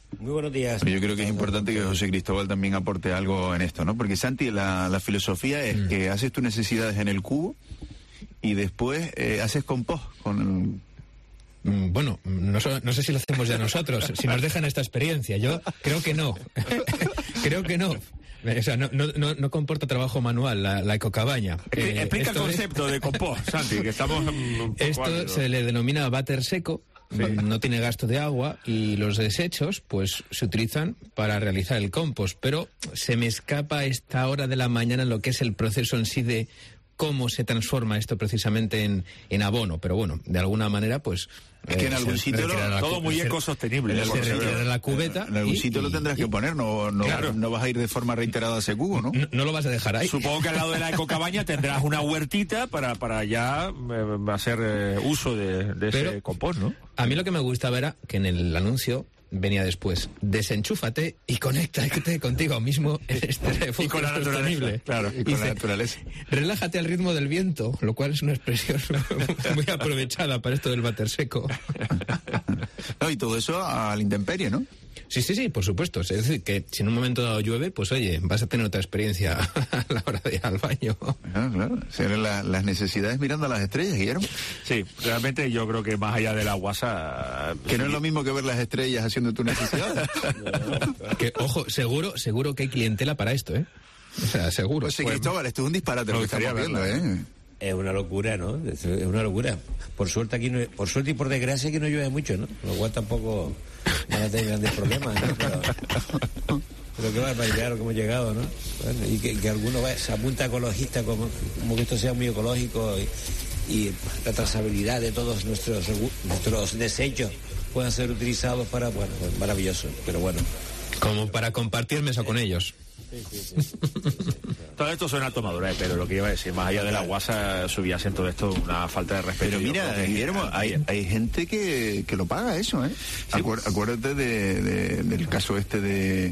Muy buenos días. Pero yo creo que es importante que José Cristóbal también aporte algo en esto, ¿no? Porque, Santi, la, la filosofía es mm. que haces tus necesidades en el cubo y después eh, haces compost con... Bueno, no, no sé si lo hacemos ya nosotros, si nos dejan esta experiencia. Yo creo que no. Creo que no. O sea, no, no, no comporta trabajo manual la, la ecocabaña. Eh, Explica el concepto es... de compost, Santi, que estamos... Un poco esto árido. Se le denomina váter seco, sí. No tiene gasto de agua y los desechos pues se utilizan para realizar el compost, pero se me escapa a esta hora de la mañana lo que es el proceso en sí de cómo se transforma esto precisamente en, en abono, pero bueno, de alguna manera pues... Es que en algún sitio lo, todo muy ecosostenible. Se retirará la cubeta. En algún y, sitio y, lo tendrás y, que poner, no, no, claro. no vas a ir de forma reiterada a ese cubo, ¿no? ¿no? No lo vas a dejar ahí. Supongo que al lado de la ecocabaña tendrás una huertita para, para ya eh, hacer eh, uso de, de Pero, ese compost, ¿no? A mí lo que me gustaba era que en el anuncio venía después, desenchúfate y conéctate contigo mismo en este refugio y con la naturaleza, claro, y con dice, la naturaleza. Relájate al ritmo del viento, lo cual es una expresión muy aprovechada para esto del váter seco. No, y todo eso a la intemperie, ¿no? Sí, sí, sí, por supuesto. Es decir, que si en un momento dado llueve, pues oye, vas a tener otra experiencia a la hora de ir al baño. Claro, claro. Serán la, las necesidades mirando a las estrellas, Guillermo. Sí, realmente yo creo que más allá de la guasa... Que sí. No es lo mismo que ver las estrellas haciendo tu necesidad. Que, ojo, seguro, seguro que hay clientela para esto, ¿eh? O sea, seguro. Pues, Cristóbal, esto es un disparate lo que estamos viendo, ¿eh? Es una locura, ¿no? Es una locura. Por suerte aquí no, por suerte y por desgracia aquí no llueve mucho, ¿no? Lo cual tampoco van a tener grandes problemas, ¿no? Pero, pero qué barbaridad lo que hemos llegado, ¿no? Bueno, y que, que alguno va, se apunta ecologista como, como que esto sea muy ecológico y, y la trazabilidad de todos nuestros nuestros desechos puedan ser utilizados para, bueno, maravilloso, pero bueno. Como para compartir mesa con ellos. Sí, sí, sí, sí, sí, sí, sí. Todo esto suena tomadura, pero lo que iba a decir, más allá de la guasa, subías en todo esto una falta de respeto. Pero mira, que... Guillermo, hay, hay gente que, que lo paga eso, ¿eh? Sí. Acuer, acuérdate de, de, del caso este de,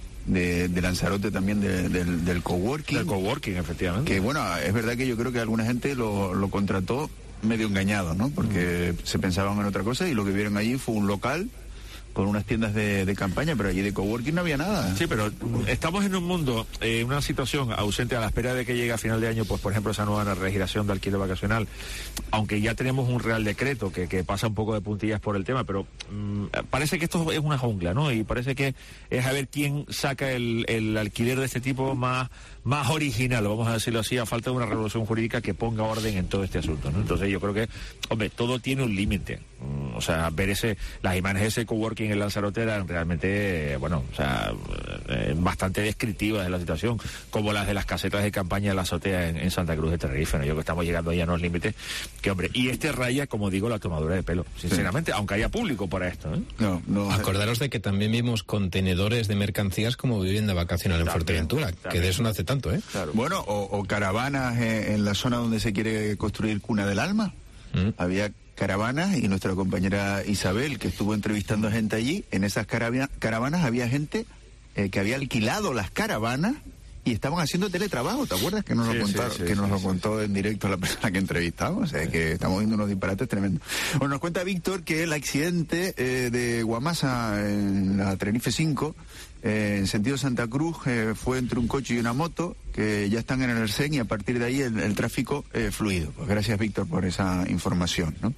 de, de Lanzarote también, de, del, del coworking. Del coworking, efectivamente. Que bueno, es verdad que yo creo que alguna gente lo, lo contrató medio engañado, ¿no? Porque mm. se pensaban en otra cosa y lo que vieron allí fue un local con unas tiendas de, de campaña, pero allí de coworking no había nada. Sí, pero estamos en un mundo, en eh, una situación ausente a la espera de que llegue a final de año, pues por ejemplo esa nueva legislación de alquiler vacacional, aunque ya tenemos un real decreto que, que pasa un poco de puntillas por el tema, pero mmm, parece que esto es una jungla, ¿no? Y parece que es a ver quién saca el, el alquiler de este tipo más, más original, vamos a decirlo así, a falta de una revolución jurídica que ponga orden en todo este asunto, ¿no? Entonces yo creo que, hombre, todo tiene un límite. Mm, o sea, ver ese, las imágenes de ese coworking en Lanzarote eran realmente, bueno, o sea, eh, bastante descriptivas de la situación, como las de las casetas de campaña de la azotea en, en Santa Cruz de Tenerife, ¿no? Yo creo que estamos llegando ya a unos límites que, hombre, y este raya, como digo, la tomadura de pelo, sinceramente, sí. Aunque haya público para esto, ¿eh? No, no. Acordaros de que también vimos contenedores de mercancías como vivienda vacacional en también, Fuerteventura, también. Que de eso no hace tanto, ¿eh? Claro. Bueno, o, o caravanas en, en la zona donde se quiere construir Cuna del Alma. ¿Mm? Había caravanas y nuestra compañera Isabel, que estuvo entrevistando gente allí, en esas caravanas había gente eh, que había alquilado las caravanas y estaban haciendo teletrabajo, ¿te acuerdas? Que nos sí, lo, contaron, sí, sí, que nos sí, lo sí. contó en directo la persona que entrevistamos, o sea, que estamos viendo unos disparates tremendos. Bueno, nos cuenta Víctor que el accidente eh, de Guamasa en la Tenerife cinco, eh, en sentido Santa Cruz, eh, fue entre un coche y una moto, que ya están en el ERSEN y a partir de ahí el, el tráfico eh, fluido. Pues gracias, Víctor, por esa información, ¿no?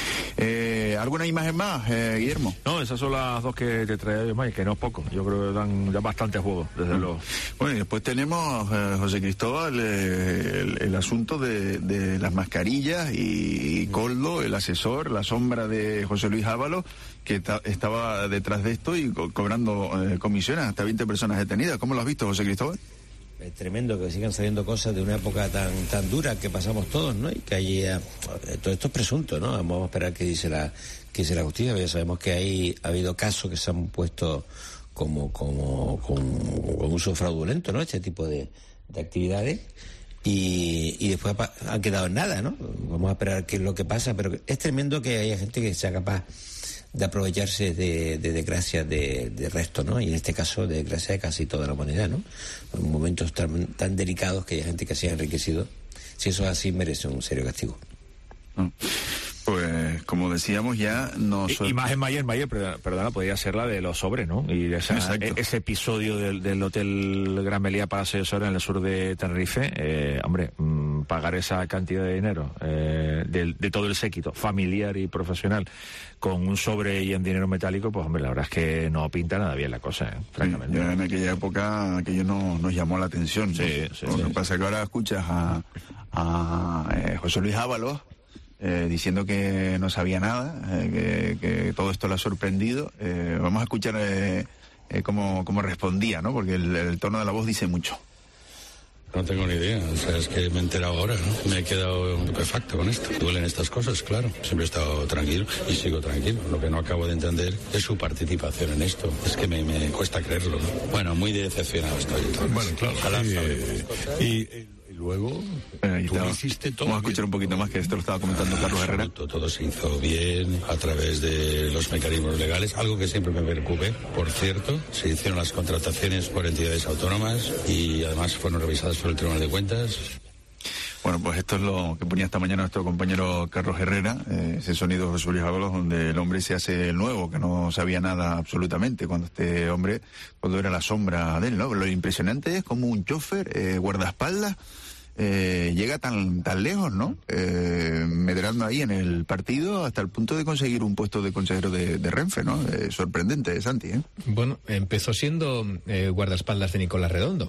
Eh, ¿Alguna imagen más, eh, Guillermo? No, esas son las dos que te traía yo, que no es poco. Yo creo que dan ya bastante juego, desde mm. luego. Bueno, y después tenemos, eh, José Cristóbal, eh, el, el asunto de, de las mascarillas y, y Coldo, el asesor, la sombra de José Luis Ábalos, que ta, estaba detrás de esto y co cobrando eh, comisiones, hasta veinte personas detenidas. ¿Cómo lo has visto, José Cristóbal? Es tremendo que sigan saliendo cosas de una época tan tan dura que pasamos todos, ¿no? Y que haya, todo esto es presunto, ¿no? Vamos a esperar qué dice la qué dice la justicia. Ya sabemos que hay ha habido casos que se han puesto como como con, con uso fraudulento, ¿no? Este tipo de, de actividades y, y después han quedado en nada, ¿no? Vamos a esperar qué es lo que pasa, pero es tremendo que haya gente que sea capaz de aprovecharse de, de desgracias de, de resto, ¿no? Y en este caso de desgracia de casi toda la humanidad, ¿no? En momentos tan, tan delicados que hay gente que se ha enriquecido. Si eso es así, merece un serio castigo. Mm. Pues, como decíamos ya, no... Y, imagen Mayer, Mayer, perdona, perdona, podría ser la de los sobres, ¿no? Y esa, e, ese episodio del, del Hotel Gran Meliá Palacio de Sobres en el sur de Tenerife, eh, hombre, mmm, pagar esa cantidad de dinero eh, de, de todo el séquito, familiar y profesional, con un sobre y en dinero metálico, pues, hombre, la verdad es que no pinta nada bien la cosa, ¿eh? Francamente. Sí, en aquella época aquello no, nos llamó la atención. Sí, ¿no? sí, Lo sí, que sí. pasa es que ahora escuchas a, a eh, José Luis Ábalos, Eh, diciendo que no sabía nada, eh, que, que todo esto lo ha sorprendido. Eh, vamos a escuchar eh, eh, cómo, cómo respondía, ¿no? Porque el, el tono de la voz dice mucho. No tengo ni idea, o sea, es que me he enterado ahora, ¿no? Me he quedado estupefacto con esto. Duelen estas cosas, claro. Siempre he estado tranquilo y sigo tranquilo. Lo que no acabo de entender es su participación en esto. Es que me, me cuesta creerlo, ¿no? Bueno, muy decepcionado estoy. Entonces. Bueno, claro. Ojalá sí, sabremos. Y, y luego, eh, tú hiciste todo. Vamos a escuchar un poquito más, que esto lo estaba comentando Carlos Herrera. Todo se hizo bien a través de los mecanismos legales, algo que siempre me preocupe. Por cierto, se hicieron las contrataciones por entidades autónomas y además fueron revisadas por el Tribunal de Cuentas. Bueno, pues esto es lo que ponía esta mañana nuestro compañero Carlos Herrera, eh, ese sonido de José Luis Ábalos, donde el hombre se hace el nuevo, que no sabía nada absolutamente, cuando este hombre, cuando era la sombra de él, ¿no? Lo impresionante es como un chofer, eh, guardaespaldas, eh, llega tan tan lejos, ¿no? Eh, medrando ahí en el partido hasta el punto de conseguir un puesto de consejero de, de Renfe, ¿no? Eh, sorprendente, Santi, ¿eh? Bueno, empezó siendo eh, guardaespaldas de Nicolás Redondo.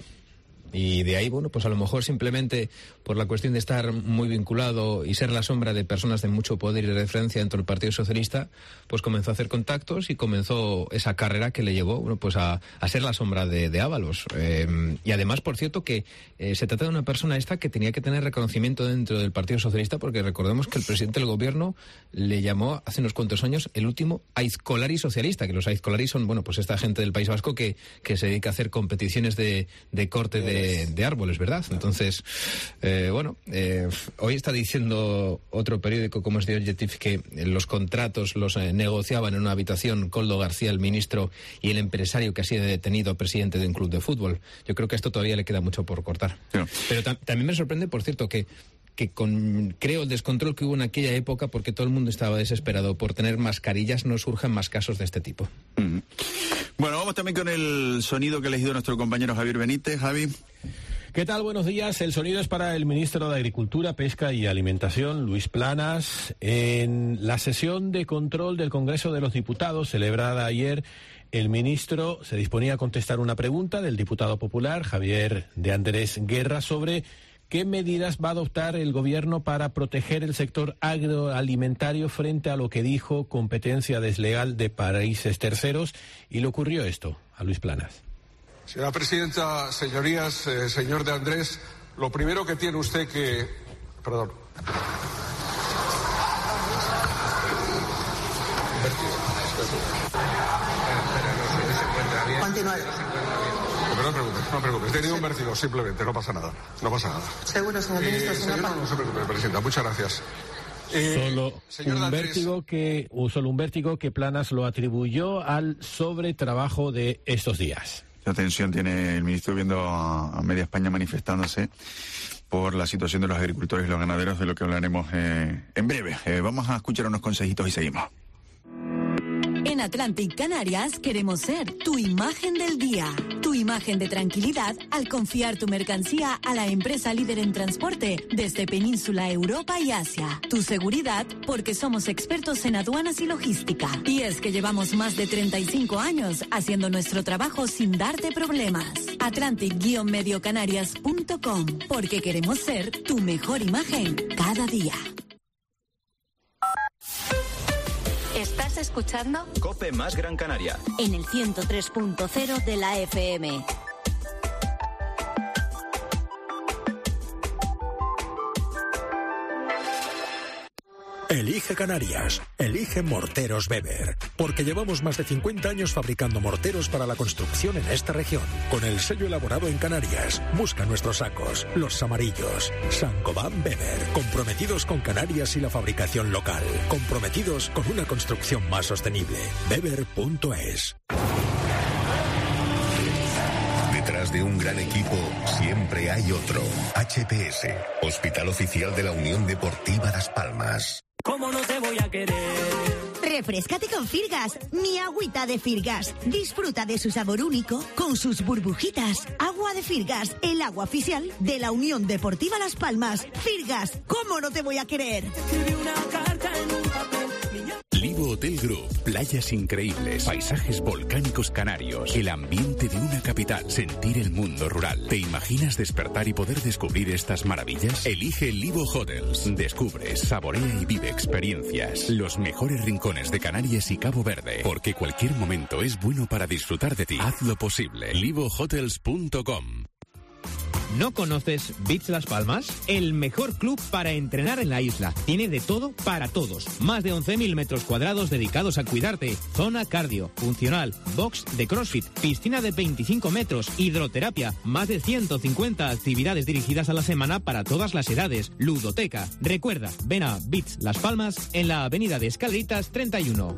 Y de ahí, bueno, pues a lo mejor simplemente por la cuestión de estar muy vinculado y ser la sombra de personas de mucho poder y referencia dentro del Partido Socialista, pues comenzó a hacer contactos y comenzó esa carrera que le llevó, bueno, pues a, a ser la sombra de, de Ábalos. Eh, y además, por cierto, que eh, se trata de una persona esta que tenía que tener reconocimiento dentro del Partido Socialista, porque recordemos que el presidente del gobierno le llamó hace unos cuantos años el último aizkolari socialista, que los aizkolari son, bueno, pues esta gente del País Vasco que, que se dedica a hacer competiciones de, de corte de De, de árboles, ¿verdad? Entonces, eh, bueno, eh, hoy está diciendo otro periódico como es The Objective que los contratos los eh, negociaban en una habitación Koldo García, el ministro, y el empresario que ha sido detenido, presidente de un club de fútbol. Yo creo que a esto todavía le queda mucho por cortar. Sí. Pero tam- también me sorprende, por cierto, que que con, creo, el descontrol que hubo en aquella época, porque todo el mundo estaba desesperado por tener mascarillas, no surjan más casos de este tipo. Mm. Bueno, vamos también con el sonido que ha elegido nuestro compañero Javier Benítez. Javi. ¿Qué tal? Buenos días. El sonido es para el ministro de Agricultura, Pesca y Alimentación, Luis Planas. En la sesión de control del Congreso de los Diputados, celebrada ayer, el ministro se disponía a contestar una pregunta del diputado popular, Javier de Andrés Guerra, sobre ¿qué medidas va a adoptar el gobierno para proteger el sector agroalimentario frente a lo que dijo competencia desleal de países terceros? Y le ocurrió esto a Luis Planas. Señora presidenta, señorías, eh, señor de Andrés, lo primero que tiene usted que... Perdón. Continuar. No, no preocupes, no preocupes. He tenido un vértigo, simplemente, no pasa nada. No pasa nada. Seguro, señor Eh, ministro, señor señora, Pablo. no se preocupe, presidenta. Muchas gracias. Eh, Solo señor un Andrés. vértigo que solo un vértigo que Planas lo atribuyó al sobretrabajo de estos días. Qué atención tiene el ministro viendo a, a media España manifestándose por la situación de los agricultores y los ganaderos, de lo que hablaremos eh, en breve. Eh, vamos a escuchar unos consejitos y seguimos. En Atlantic Canarias queremos ser tu imagen del día, tu imagen de tranquilidad al confiar tu mercancía a la empresa líder en transporte desde Península, Europa y Asia. Tu seguridad porque somos expertos en aduanas y logística. Y es que llevamos más de treinta y cinco años haciendo nuestro trabajo sin darte problemas. Atlantic Medio Canarias punto com, porque queremos ser tu mejor imagen cada día. ¿Estás escuchando? COPE más Gran Canaria. En el ciento tres punto cero de la F M. Elige Canarias, elige Morteros Weber, porque llevamos más de cincuenta años fabricando morteros para la construcción en esta región, con el sello elaborado en Canarias. Busca nuestros sacos, los amarillos. Saint-Gobain Weber, comprometidos con Canarias y la fabricación local, comprometidos con una construcción más sostenible. Weber punto es. Detrás de un gran equipo siempre hay otro. H P S, Hospital Oficial de la Unión Deportiva Las Palmas. ¿Cómo no te voy querer. Refrescate con Firgas, mi agüita de Firgas. Disfruta de su sabor único con sus burbujitas. Agua de Firgas, el agua oficial de la Unión Deportiva Las Palmas. Firgas, ¿cómo no te voy a querer? Livo Hotel Group, playas increíbles, paisajes volcánicos canarios, el ambiente de una capital, sentir el mundo rural. ¿Te imaginas despertar y poder descubrir estas maravillas? Elige Livo Hotels. Descubre, saborea y vive experiencias. Los mejores rincones de Canarias y Cabo Verde, porque cualquier momento es bueno para disfrutar de ti. Haz lo posible. livo hotels punto com. ¿No conoces Beach Las Palmas? El mejor club para entrenar en la isla. Tiene de todo para todos. Más de once mil metros cuadrados dedicados a cuidarte. Zona cardio, funcional, box de CrossFit, piscina de veinticinco metros, hidroterapia. Más de ciento cincuenta actividades dirigidas a la semana para todas las edades. Ludoteca. Recuerda, ven a Beach Las Palmas en la avenida de Escaleritas treinta y uno.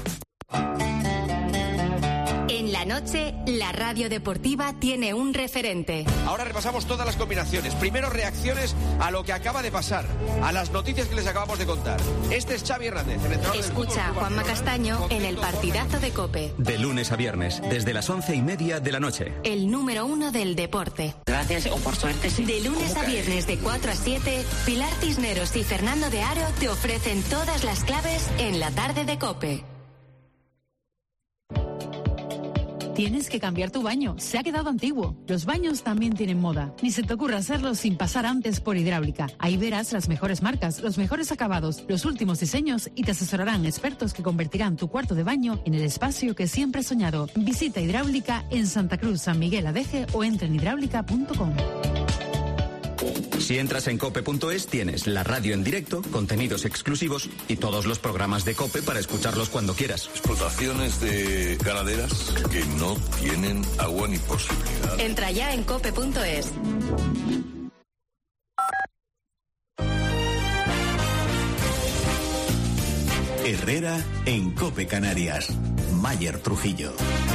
En la noche, la radio deportiva tiene un referente. Ahora repasamos todas las combinaciones. Primero, reacciones a lo que acaba de pasar, a las noticias que les acabamos de contar. Este es Xavi Hernández. El entrenador Escucha a Juanma Castaño en el partidazo de COPE. De lunes a viernes, desde las once y media de la noche. El número uno del deporte. Gracias, o por suerte sí. De lunes a viernes de cuatro a siete, Pilar Cisneros y Fernando de Aro te ofrecen todas las claves en la tarde de COPE. Tienes que cambiar tu baño, se ha quedado antiguo. Los baños también tienen moda. Ni se te ocurra hacerlo sin pasar antes por Hidráulica. Ahí verás las mejores marcas, los mejores acabados, los últimos diseños y te asesorarán expertos que convertirán tu cuarto de baño en el espacio que siempre has soñado. Visita Hidráulica en Santa Cruz, San Miguel Adeje o entra en hidráulica punto com. Si entras en cope punto es, tienes la radio en directo, contenidos exclusivos y todos los programas de COPE para escucharlos cuando quieras. Explotaciones de ganaderas que no tienen agua ni posibilidad. Entra ya en cope punto es. Herrera en COPE Canarias. Mayer Trujillo.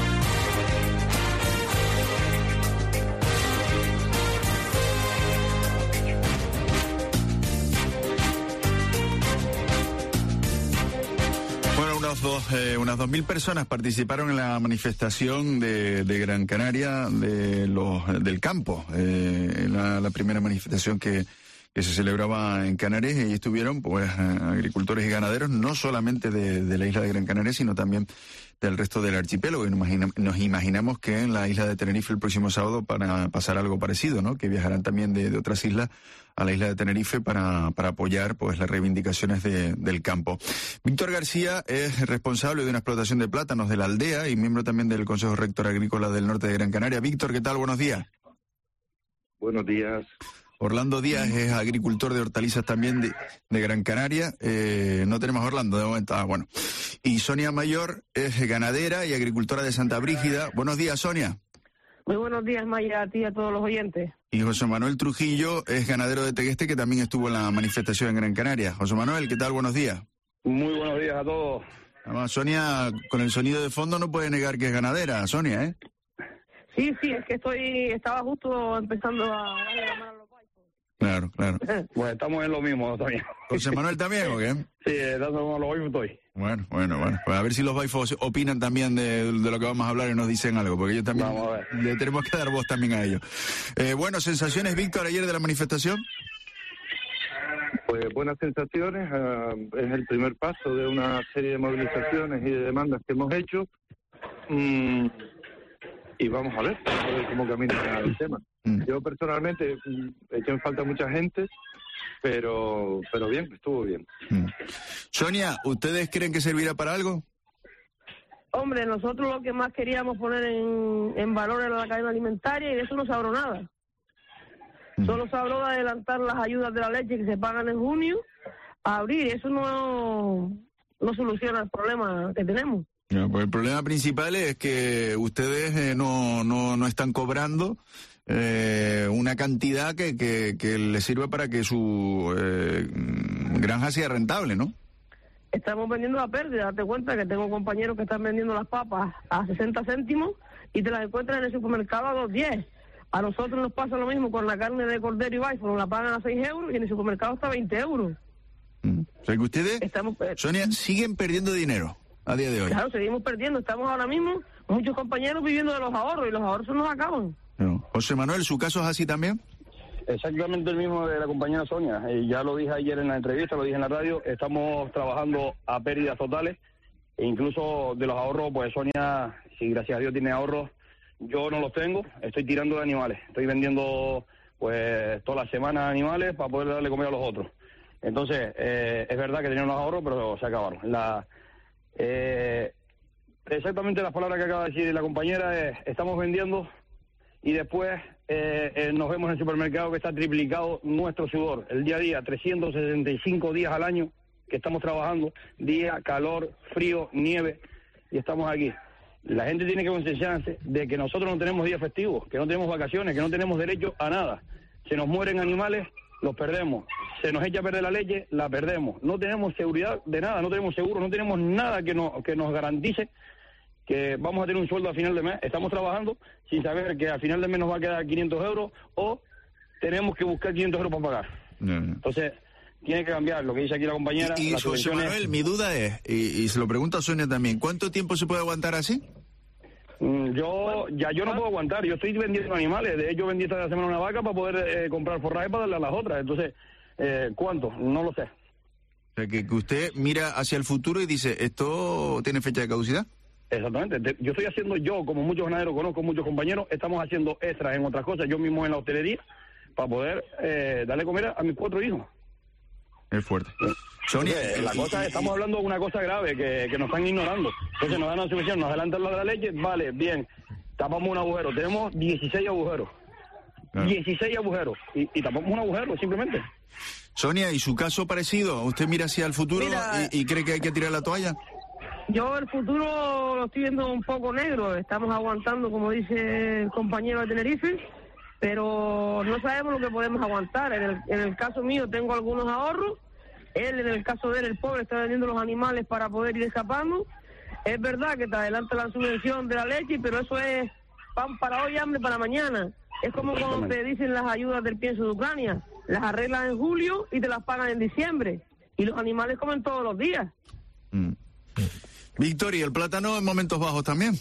Unas dos, eh, unas dos mil personas participaron en la manifestación de, de Gran Canaria de los, del campo, eh, la, la primera manifestación que, que se celebraba en Canarias, y estuvieron pues agricultores y ganaderos, no solamente de, de la isla de Gran Canaria, sino también del resto del archipiélago. Y nos, imagina, nos imaginamos que en la isla de Tenerife el próximo sábado para pasar algo parecido, ¿no? Que viajarán también de, de otras islas a la isla de Tenerife para, para apoyar pues las reivindicaciones de, del campo. Víctor García es responsable de una explotación de plátanos de la aldea y miembro también del Consejo Rector Agrícola del Norte de Gran Canaria. Víctor, ¿qué tal? Buenos días. Buenos días. Orlando Díaz es agricultor de hortalizas también de, de Gran Canaria. Eh, no tenemos a Orlando de momento. Ah, bueno. Y Sonia Mayor es ganadera y agricultora de Santa Brígida. Buenos días, Sonia. Muy buenos días, Maya, a ti y a todos los oyentes. Y José Manuel Trujillo es ganadero de Tegueste, que también estuvo en la manifestación en Gran Canaria. José Manuel, ¿qué tal? Buenos días. Muy buenos días a todos. Además, Sonia, con el sonido de fondo no puede negar que es ganadera, Sonia, ¿eh? Sí, sí, es que estoy, estaba justo empezando a darle la mano a los baifos. Claro, claro. Pues estamos en lo mismo también. ¿José Manuel también o qué? Sí, dando lo mismo estoy. Bueno, bueno, bueno. Pues a ver si los baifos opinan también de, de lo que vamos a hablar y nos dicen algo, porque ellos también le tenemos que dar voz también a ellos. Eh, bueno, ¿sensaciones, Víctor, ayer de la manifestación? Pues buenas sensaciones. Uh, es el primer paso de una serie de movilizaciones y de demandas que hemos hecho. Mm, y vamos a ver, vamos a ver cómo camina el tema. Mm. Yo personalmente mm, eché en falta mucha gente, pero pero bien, estuvo bien. Mm. Sonia, ¿ustedes creen que servirá para algo? Hombre, nosotros lo que más queríamos poner en, en valor era la cadena alimentaria, y de eso no se habló nada. Mm. Solo se habló de adelantar las ayudas de la leche que se pagan en junio a abril. Eso no, no soluciona el problema que tenemos. No, pues el problema principal es que ustedes eh, no, no, no están cobrando eh, una cantidad que, que, que les sirva para que su eh, granja sea rentable, ¿no? Estamos vendiendo a pérdida. Date cuenta que tengo compañeros que están vendiendo las papas a sesenta céntimos y te las encuentran en el supermercado a dos diez. A nosotros nos pasa lo mismo con la carne de cordero y baifo, nos la pagan a seis euros y en el supermercado está veinte euros. Mm. O sea que ustedes, Estamos, Sonia, siguen perdiendo dinero a día de hoy. Claro, seguimos perdiendo. Estamos ahora mismo, muchos compañeros viviendo de los ahorros y los ahorros se nos acaban. No. José Manuel, ¿su caso es así también? Exactamente el mismo de la compañera Sonia. Eh, ya lo dije ayer en la entrevista, lo dije en la radio, estamos trabajando a pérdidas totales e incluso de los ahorros, pues Sonia, si gracias a Dios tiene ahorros, yo no los tengo, estoy tirando de animales, estoy vendiendo pues toda la semana animales para poder darle comer a los otros. Entonces, eh, es verdad que teníamos los ahorros, pero se acabaron. La, eh, exactamente las palabras que acaba de decir la compañera es, estamos vendiendo y después eh, eh, nos vemos en el supermercado que está triplicado nuestro sudor. El día a día, trescientos sesenta y cinco días al año que estamos trabajando, día, calor, frío, nieve, y estamos aquí. La gente tiene que concienciarse de que nosotros no tenemos días festivos, que no tenemos vacaciones, que no tenemos derecho a nada. Se nos mueren animales, los perdemos. Se nos echa a perder la leche, la perdemos. No tenemos seguridad de nada, no tenemos seguro, no tenemos nada que nos, que nos garantice que vamos a tener un sueldo a final de mes. Estamos trabajando sin saber que a final de mes nos va a quedar quinientos euros o tenemos que buscar quinientos euros para pagar. No, no. Entonces, tiene que cambiar lo que dice aquí la compañera. Y, y las José subvenciones. Manuel, mi duda es, y, y se lo pregunto a Sonia también, ¿cuánto tiempo se puede aguantar así? Mm, Yo ya yo no puedo aguantar, yo estoy vendiendo animales, de hecho vendí esta semana una vaca para poder eh, comprar forraje para darle a las otras, entonces, eh, ¿cuánto? No lo sé. O sea, que, que usted mira hacia el futuro y dice, ¿esto tiene fecha de caducidad? Exactamente, Te- yo estoy haciendo, yo como muchos ganaderos conozco, muchos compañeros, estamos haciendo extras en otras cosas, yo mismo en la hostelería, para poder eh, darle comer a, a mis cuatro hijos. Es fuerte. Sonia, Entonces, la cosa, estamos hablando de una cosa grave que, que nos están ignorando. Entonces nos dan una subvención, nos adelantan la de la leche, vale, bien, tapamos un agujero, tenemos dieciséis agujeros. Claro. dieciséis agujeros. Y, y tapamos un agujero, simplemente. Sonia, ¿y su caso parecido? ¿Usted mira hacia el futuro Mira, y, y cree que hay que tirar la toalla? Yo el futuro lo estoy viendo un poco negro. Estamos aguantando, como dice el compañero de Tenerife, pero no sabemos lo que podemos aguantar. En el, en el caso mío tengo algunos ahorros. Él, en el caso de él, el pobre, está vendiendo los animales para poder ir escapando. Es verdad que te adelanta la subvención de la leche, pero eso es pan para hoy, hambre para mañana. Es como cuando te dicen las ayudas del pienso de Ucrania. Las arreglan en julio y te las pagan en diciembre. Y los animales comen todos los días. Mm. Víctor, ¿y el plátano en momentos bajos también?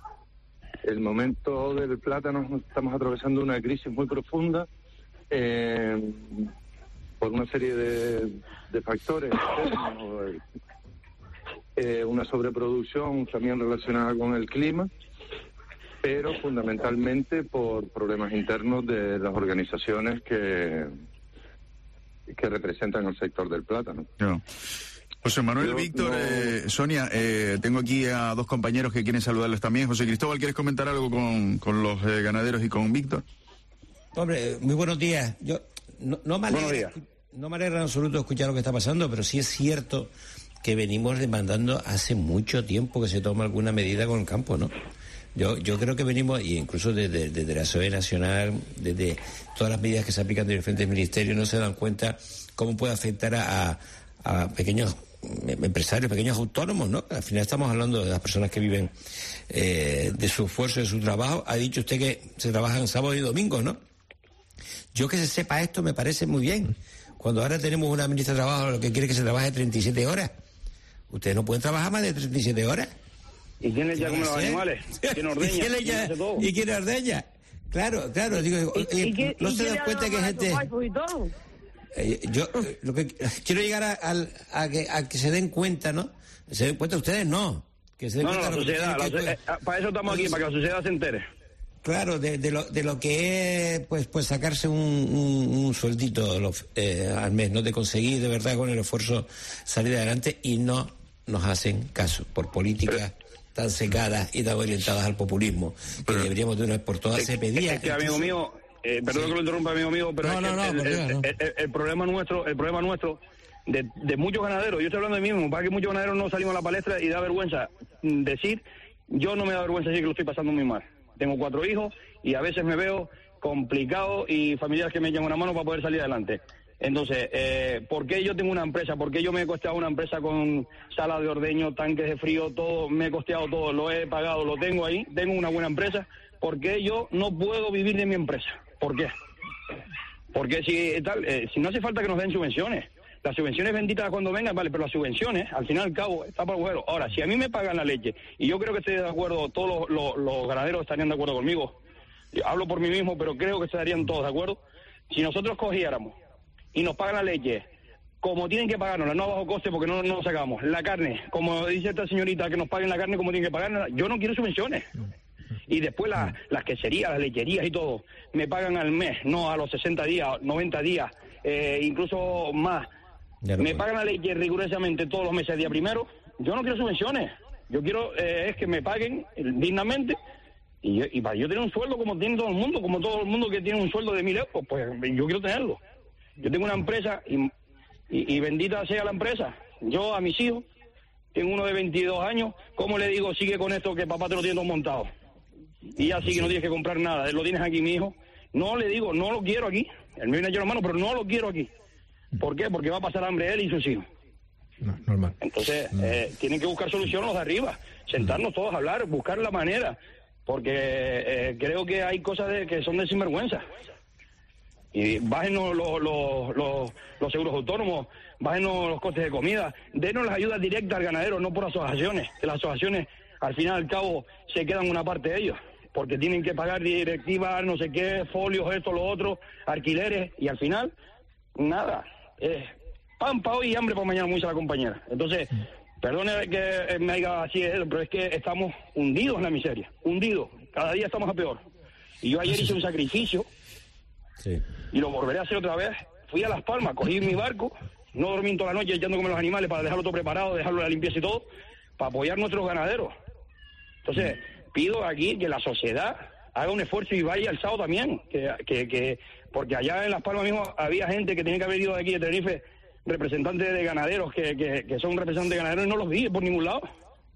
El momento del plátano, estamos atravesando una crisis muy profunda eh, por una serie de, de factores. Eh, una sobreproducción también relacionada con el clima, pero fundamentalmente por problemas internos de las organizaciones que, que representan el sector del plátano. No. José Manuel, Yo Víctor, no- eh, Sonia, eh, tengo aquí a dos compañeros que quieren saludarles también. José Cristóbal, ¿quieres comentar algo con, con los eh, ganaderos y con Víctor? Hombre, muy buenos días. Yo no, no me alegra, no me alegra en absoluto escuchar lo que está pasando, pero sí es cierto que venimos demandando hace mucho tiempo que se tome alguna medida con el campo, ¿no? Yo yo creo que venimos, y incluso desde, desde la S O E Nacional, desde todas las medidas que se aplican de diferentes ministerios, no se dan cuenta cómo puede afectar a, a, a pequeños empresarios, pequeños autónomos, ¿no? Al final estamos hablando de las personas que viven eh, de su esfuerzo, de su trabajo. Ha dicho usted que se trabajan sábados y domingos, ¿no? Yo que se sepa esto me parece muy bien. Cuando ahora tenemos una ministra de Trabajo lo que quiere que se trabaje treinta y siete horas. Ustedes no pueden trabajar más de treinta y siete horas. ¿Y quién le ya come los animales? ¿Quién ordeña? ¿Y quién le ¿Quién ya- hace todo? ¿Y quién ordeña? Claro, claro. Digo, ¿Y, oye, y qué- no y se quién dan le cuenta ha que dado gente... para esos waifus y todo? Eh, yo eh, lo que quiero llegar a, al- a que, a que se den cuenta, ¿no? Se den cuenta ustedes, no. Que se den No, no, cuenta la de lo que sociedad, tienen la que- socie- eh, para eso estamos aquí, para que la sociedad se entere. Claro, de, de, lo, de lo que es pues pues sacarse un, un, un sueldito los- eh, al mes, ¿no? De conseguir de verdad con el esfuerzo salir adelante, y no nos hacen caso por políticas tan secadas y tan orientadas al populismo, que deberíamos de una vez por todas se pedía. Es que, amigo mío, eh, perdón Sí. que lo interrumpa, amigo mío, pero No, es no, que no, el, por el- Dios, no. el- el- el problema nuestro, el problema nuestro de, de muchos ganaderos, yo estoy hablando de mí mismo, para que muchos ganaderos no salimos a la palestra y da vergüenza mm, decir, yo no me da vergüenza decir que lo estoy pasando muy mal. Tengo cuatro hijos y a veces me veo complicado y familiares que me echan una mano para poder salir adelante. Entonces, eh, ¿por qué yo tengo una empresa? ¿Por qué yo me he costeado una empresa con sala de ordeño, tanques de frío, todo? Me he costeado todo, lo he pagado, lo tengo ahí, tengo una buena empresa. ¿Por qué yo no puedo vivir de mi empresa? ¿Por qué? Porque si tal, eh, si no hace falta que nos den subvenciones, Las subvenciones benditas cuando vengan, vale, pero las subvenciones, al fin y al cabo, está para el agujero. Ahora, si a mí me pagan la leche, y yo creo que estoy de acuerdo, todos los, los, los ganaderos estarían de acuerdo conmigo, yo hablo por mí mismo, pero creo que estarían todos de acuerdo, si nosotros cogiéramos y nos pagan la leche como tienen que pagarnos, no a bajo coste porque no nos no sacamos, la carne, como dice esta señorita, que nos paguen la carne como tienen que pagarnos, yo no quiero subvenciones. Y después la, las queserías, las lecherías y todo, me pagan al mes, no a los sesenta días, noventa días, eh, incluso más. Me pagan la leche rigurosamente todos los meses, día primero. Yo no quiero subvenciones. Yo quiero eh, es que me paguen dignamente y, y para yo tener un sueldo como tiene todo el mundo, como todo el mundo que tiene un sueldo de mil euros, pues yo quiero tenerlo. Yo tengo una empresa y, y, y bendita sea la empresa. Yo a mis hijos, tengo uno de veintidós años, ¿cómo le digo sigue con esto que papá te lo tiene todo montado? Y así que no tienes que comprar nada, lo tienes aquí, mi hijo. No le digo, no lo quiero aquí. Él me viene a echar la mano, pero no lo quiero aquí. ¿Por qué? Porque va a pasar hambre él y sus hijos. No, normal. Entonces, no. eh, tienen que buscar soluciones los de arriba, sentarnos todos a hablar, buscar la manera, porque eh, creo que hay cosas de, que son de sinvergüenza. Y bájenos los, los, los, los seguros autónomos, bájenos los costes de comida, denos las ayudas directas al ganadero, no por asociaciones, que las asociaciones, al final y al cabo, se quedan una parte de ellos, porque tienen que pagar directivas, no sé qué, folios, esto, lo otro, alquileres, y al final, nada. Eh, pan para hoy y hambre para mañana, muy dice la compañera. Entonces, perdone que me diga así, pero es que estamos hundidos en la miseria, hundidos, cada día estamos a peor. Y yo ayer hice un sacrificio, sí, y lo volveré a hacer otra vez. Fui a Las Palmas, cogí mi barco, no dormí toda la noche echando a comer los animales para dejarlo todo preparado, dejarlo la limpieza y todo, para apoyar a nuestros ganaderos. Entonces, pido aquí que la sociedad haga un esfuerzo y vaya al sábado también, que, que, que porque allá en Las Palmas mismo había gente que tenía que haber ido de aquí de Tenerife, representantes de ganaderos, que, que, que son representantes de ganaderos, y no los vi por ningún lado.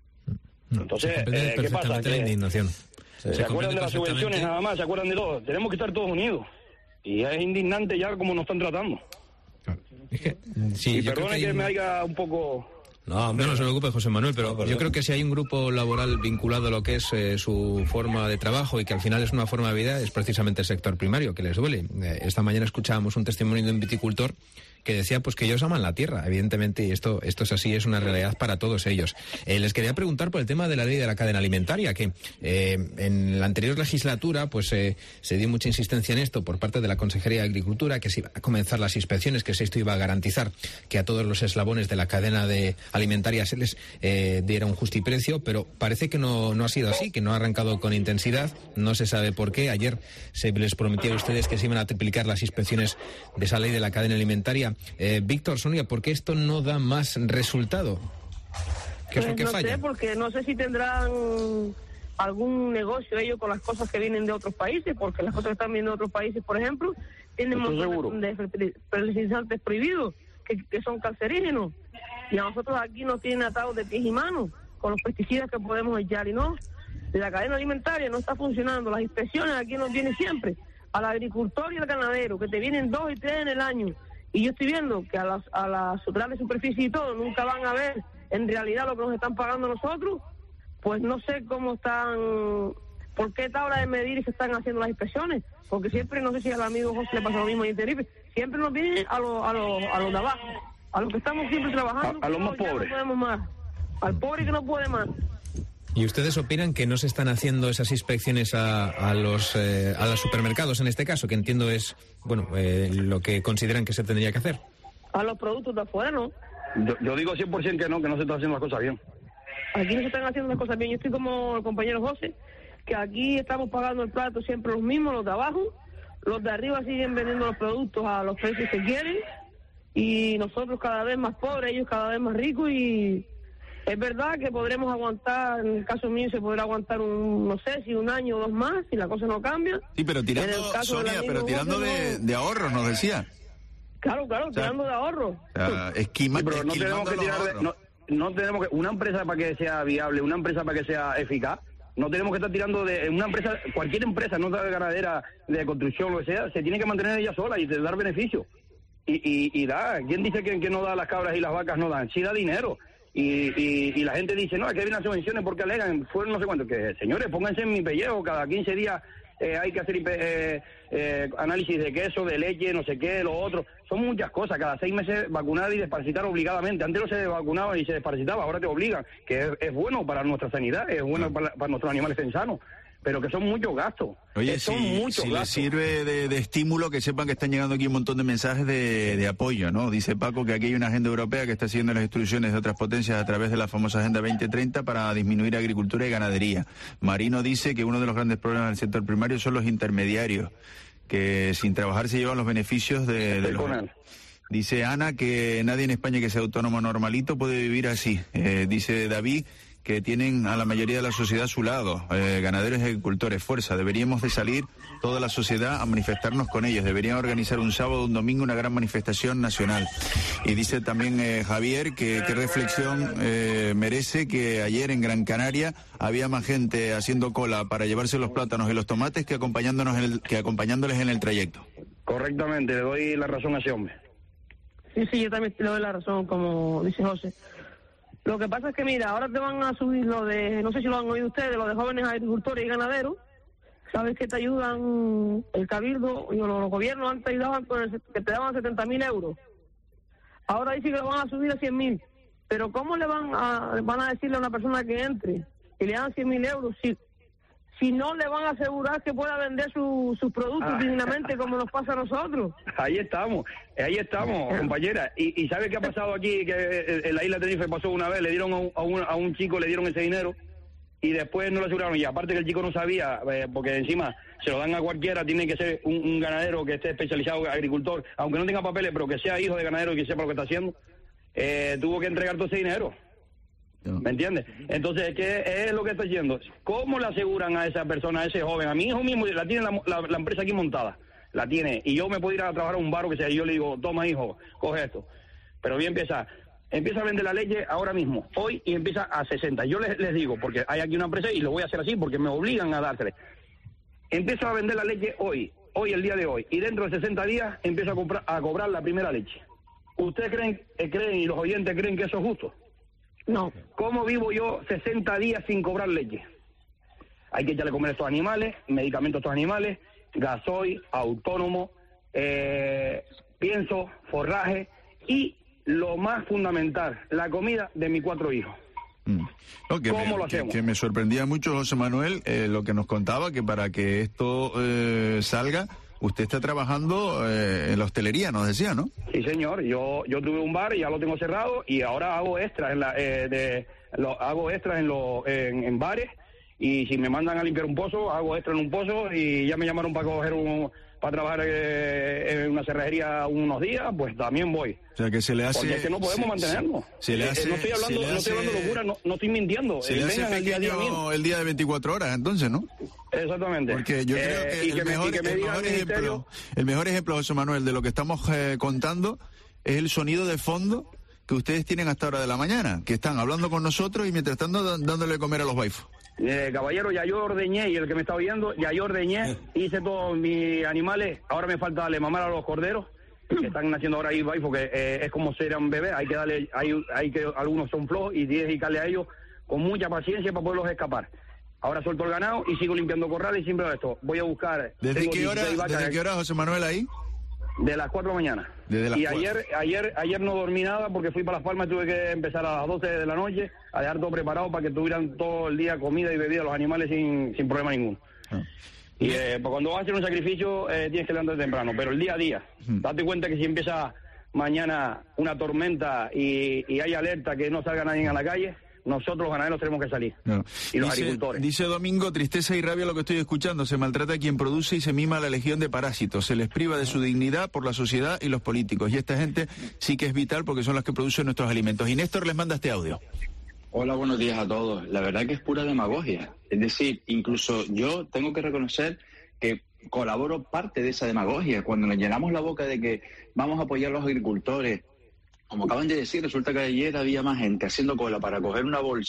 No, Entonces, eh, ¿qué pasa? La indignación. ¿Se, ¿Se acuerdan de las subvenciones nada más? ¿Se acuerdan de todo? Tenemos que estar todos unidos. Y es indignante ya como nos están tratando. Claro. Es que, sí, y yo perdone creo que, que me haya un poco... No, no, no se preocupe, José Manuel, pero no, yo creo que si hay un grupo laboral vinculado a lo que es eh, su forma de trabajo y que al final es una forma de vida, es precisamente el sector primario, que les duele. Eh, esta mañana escuchábamos un testimonio de un viticultor que decía pues que ellos aman la tierra, evidentemente, y esto esto es así, es una realidad para todos ellos. Eh, les quería preguntar por el tema de la ley de la cadena alimentaria, que eh, en la anterior legislatura pues eh, se dio mucha insistencia en esto por parte de la Consejería de Agricultura, que se iba a comenzar las inspecciones, que esto iba a garantizar que a todos los eslabones de la cadena de alimentaria se les eh, diera un justiprecio, pero parece que no, no ha sido así, que no ha arrancado con intensidad, no se sabe por qué. Ayer se les prometió a ustedes que se iban a triplicar las inspecciones de esa ley de la cadena alimentaria. Eh, Víctor, Sonia, ¿por qué esto no da más resultado? ¿Qué es lo que no falla? No sé, porque no sé si tendrán algún negocio ellos con las cosas que vienen de otros países, porque las cosas que están viendo de otros países, por ejemplo, tienen montón de fertilizantes prohibidos, que, que son cancerígenos, y a nosotros aquí nos tienen atados de pies y manos con los pesticidas que podemos echar, y no, la cadena alimentaria no está funcionando, las inspecciones aquí nos vienen siempre, al agricultor y al ganadero, que te vienen dos y tres en el año. Y yo estoy viendo que a las, a las grandes superficies y todo nunca van a ver en realidad lo que nos están pagando nosotros, pues no sé cómo están, por qué está hora de medir y se están haciendo las inspecciones, porque siempre, no sé si al amigo José le pasa lo mismo en Tenerife, siempre nos vienen a los a los a los de abajo, a los que estamos siempre trabajando, a, a los más pobres, no podemos más, al pobre que no puede más. ¿Y ustedes opinan que no se están haciendo esas inspecciones a, a los eh, a los supermercados en este caso, que entiendo es bueno eh, lo que consideran que se tendría que hacer? A los productos de afuera, ¿no? Yo, yo digo cien por ciento que no, que no se están haciendo las cosas bien. Aquí no se están haciendo las cosas bien. Yo estoy como el compañero José, que aquí estamos pagando el plato siempre los mismos, los de abajo. Los de arriba siguen vendiendo los productos a los precios que quieren. Y nosotros cada vez más pobres, ellos cada vez más ricos. Y es verdad que podremos aguantar, en el caso mío se podrá aguantar un, no sé, si un año o dos más, si la cosa no cambia. Sí, pero tirando, Sonia, pero tirando de, de ahorros, nos decía. Claro, claro, o sea, tirando de ahorro. O sea, esquima, sí, pero no tenemos que tirar de, no, no tenemos que, una empresa para que sea viable, una empresa para que sea eficaz, no tenemos que estar tirando de una empresa, cualquier empresa, no de ganadera, de construcción, lo que sea, se tiene que mantener ella sola y de dar beneficio. Y, y, y da, ¿quién dice que, que no da las cabras y las vacas no dan? Sí da dinero. Y, y, y la gente dice, no, es que hay unas subvenciones porque alegan, fueron no sé cuánto. Que señores, pónganse en mi pellejo, cada quince días eh, hay que hacer eh, eh, análisis de queso, de leche, no sé qué, lo otro. Son muchas cosas, cada seis meses vacunar y desparasitar obligadamente. Antes no se vacunaba y se desparasitaba, ahora te obligan, que es, es bueno para nuestra sanidad, es bueno para, para nuestros animales estén sanos. Pero que son muchos gastos. Oye, eh, son si, muchos si gastos. les sirve de, de estímulo, que sepan que están llegando aquí un montón de mensajes de, de apoyo, ¿no? Dice Paco que aquí hay una agenda europea que está siguiendo las instrucciones de otras potencias a través de la famosa Agenda veinte treinta para disminuir agricultura y ganadería. Marino dice que uno de los grandes problemas del sector primario son los intermediarios, que sin trabajar se llevan los beneficios de, de los... Dice Ana que nadie en España que sea autónomo normalito puede vivir así. Eh, dice David que tienen a la mayoría de la sociedad a su lado, eh, ganaderos y agricultores, fuerza, deberíamos de salir toda la sociedad a manifestarnos con ellos, deberían organizar un sábado, un domingo, una gran manifestación nacional. Y dice también eh, Javier que qué reflexión eh, merece que ayer en Gran Canaria había más gente haciendo cola para llevarse los plátanos y los tomates que acompañándonos en el, que acompañándoles en el trayecto. Correctamente, le doy la razón a ese hombre. Sí, sí, yo también le doy la razón, como dice José. Lo que pasa es que, mira, ahora te van a subir lo de, no sé si lo han oído ustedes, lo de jóvenes agricultores y ganaderos. Sabes que te ayudan el cabildo y los, los gobiernos antes ayudaban con el, que te daban setenta mil euros. Ahora dicen que lo van a subir a cien mil. Pero ¿cómo le van a van a decirle a una persona que entre que le dan cien mil euros si, si no le van a asegurar que pueda vender su, sus productos ah. dignamente como nos pasa a nosotros? Ahí estamos, ahí estamos, compañera. ¿Y, y ¿sabe qué ha pasado aquí? Que en la isla de Tenerife pasó una vez, le dieron a un, a un, a un chico, le dieron ese dinero y después no lo aseguraron. Y aparte que el chico no sabía, eh, porque encima se lo dan a cualquiera, tiene que ser un, un ganadero que esté especializado, agricultor, aunque no tenga papeles, pero que sea hijo de ganadero y que sepa lo que está haciendo, eh, tuvo que entregar todo ese dinero. ¿Me entiendes? Entonces, ¿qué es lo que está haciendo? ¿Cómo le aseguran a esa persona, a ese joven? A mi hijo mismo, la tiene la, la, la empresa aquí montada, la tiene, y yo me puedo ir a trabajar a un bar o que sea, y yo le digo, toma hijo, coge esto. Pero bien empieza, empieza a vender la leche ahora mismo, hoy, y empieza a sesenta. Yo les, les digo, porque hay aquí una empresa y lo voy a hacer así, porque me obligan a dársele. Empieza a vender la leche hoy, hoy, el día de hoy, y dentro de sesenta días empieza a, comprar, a cobrar la primera leche. ¿Ustedes creen, eh, creen y los oyentes creen que eso es justo? No. ¿Cómo vivo yo sesenta días sin cobrar leche? Hay que echarle a comer a estos animales, medicamentos a estos animales, gasoil, autónomo, eh, pienso, forraje y lo más fundamental, la comida de mis cuatro hijos. Mm. No, que ¿Cómo me, lo hacemos? Que, que me sorprendía mucho, José Manuel, eh, lo que nos contaba, que para que esto eh, salga, usted está trabajando eh, en la hostelería, nos decía, ¿no? Sí, señor. Yo yo tuve un bar y ya lo tengo cerrado y ahora hago extras en la eh, de lo, hago extras en los en, en bares, y si me mandan a limpiar un pozo, hago extra en un pozo, y ya me llamaron para coger un para trabajar eh, en una cerrajería unos días, pues también voy. O sea, que se le hace... Porque es que no podemos se, mantenernos. Se, se le hace, eh, no estoy hablando, no estoy hablando locura, no, no estoy mintiendo. Se le hace Vengan pequeño al día a día mío. el día de veinticuatro horas, entonces, ¿no? Exactamente. Porque yo eh, creo que, y el, que me, mejor, y que me el, diga mejor el ejemplo, el mejor ejemplo, José Manuel, de lo que estamos eh, contando es el sonido de fondo que ustedes tienen hasta ahora de la mañana, que están hablando con nosotros y mientras tanto dándole de comer a los baifos. Eh, caballero, ya yo ordeñé, y el que me está oyendo, ya yo ordeñé, hice todos mis animales, ahora me falta darle mamar a los corderos, que están naciendo ahora ahí, porque eh, es como ser un bebé, hay que darle, hay, hay que, algunos son flojos y tienes que dedicarle a ellos con mucha paciencia para poderlos escapar. Ahora suelto el ganado y sigo limpiando corrales y siempre esto, voy a buscar... ¿Desde qué hora, ¿desde qué hora, José Manuel, ahí? De las cuatro de la mañana. Desde las y cuatro. ayer ayer ayer no dormí nada porque fui para Las Palmas y tuve que empezar a las doce de la noche a dejar todo preparado para que tuvieran todo el día comida y bebida los animales sin, sin problema ninguno. Ah. Y eh, pues cuando vas a hacer un sacrificio eh, tienes que levantarte temprano, pero el día a día, hmm. date cuenta que si empieza mañana una tormenta y, y hay alerta que no salga nadie a la calle, nosotros los ganaderos tenemos que salir. No. Y los dice, agricultores. Dice Domingo, tristeza y rabia lo que estoy escuchando. Se maltrata a quien produce y se mima a la legión de parásitos. Se les priva de su dignidad por la sociedad y los políticos. Y esta gente sí que es vital porque son las que producen nuestros alimentos. Y Néstor les manda este audio. Hola, buenos días a todos. La verdad que es pura demagogia. Es decir, incluso yo tengo que reconocer que colaboro parte de esa demagogia. Cuando nos llenamos la boca de que vamos a apoyar a los agricultores, como acaban de decir, resulta que ayer había más gente haciendo cola para coger una bolsa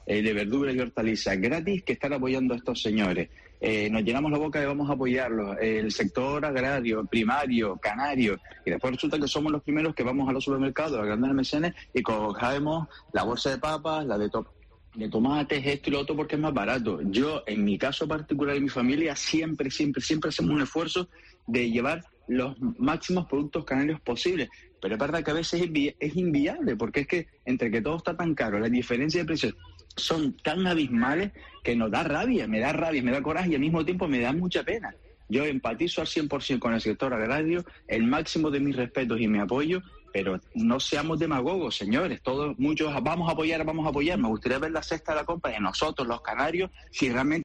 eh, de verduras y hortalizas gratis que están apoyando a estos señores. Eh, nos llenamos la boca de vamos a apoyarlos, el sector agrario, primario, canario, y después resulta que somos los primeros que vamos a los supermercados, a las grandes almacenes, y cogemos la bolsa de papas, la de, to de tomates, esto y lo otro, porque es más barato. Yo, en mi caso particular y mi familia, siempre, siempre, siempre hacemos un esfuerzo de llevar los máximos productos canarios posibles, pero es verdad que a veces es, invi es inviable, porque es que entre que todo está tan caro, la diferencia de precios son tan abismales que nos da rabia, me da rabia, me da coraje y al mismo tiempo me da mucha pena. Yo empatizo al cien por ciento con el sector agrario, el máximo de mis respetos y mi apoyo, pero no seamos demagogos, señores. Todos, muchos, vamos a apoyar, vamos a apoyar. Me gustaría ver la cesta de la compra de nosotros, los canarios, si realmente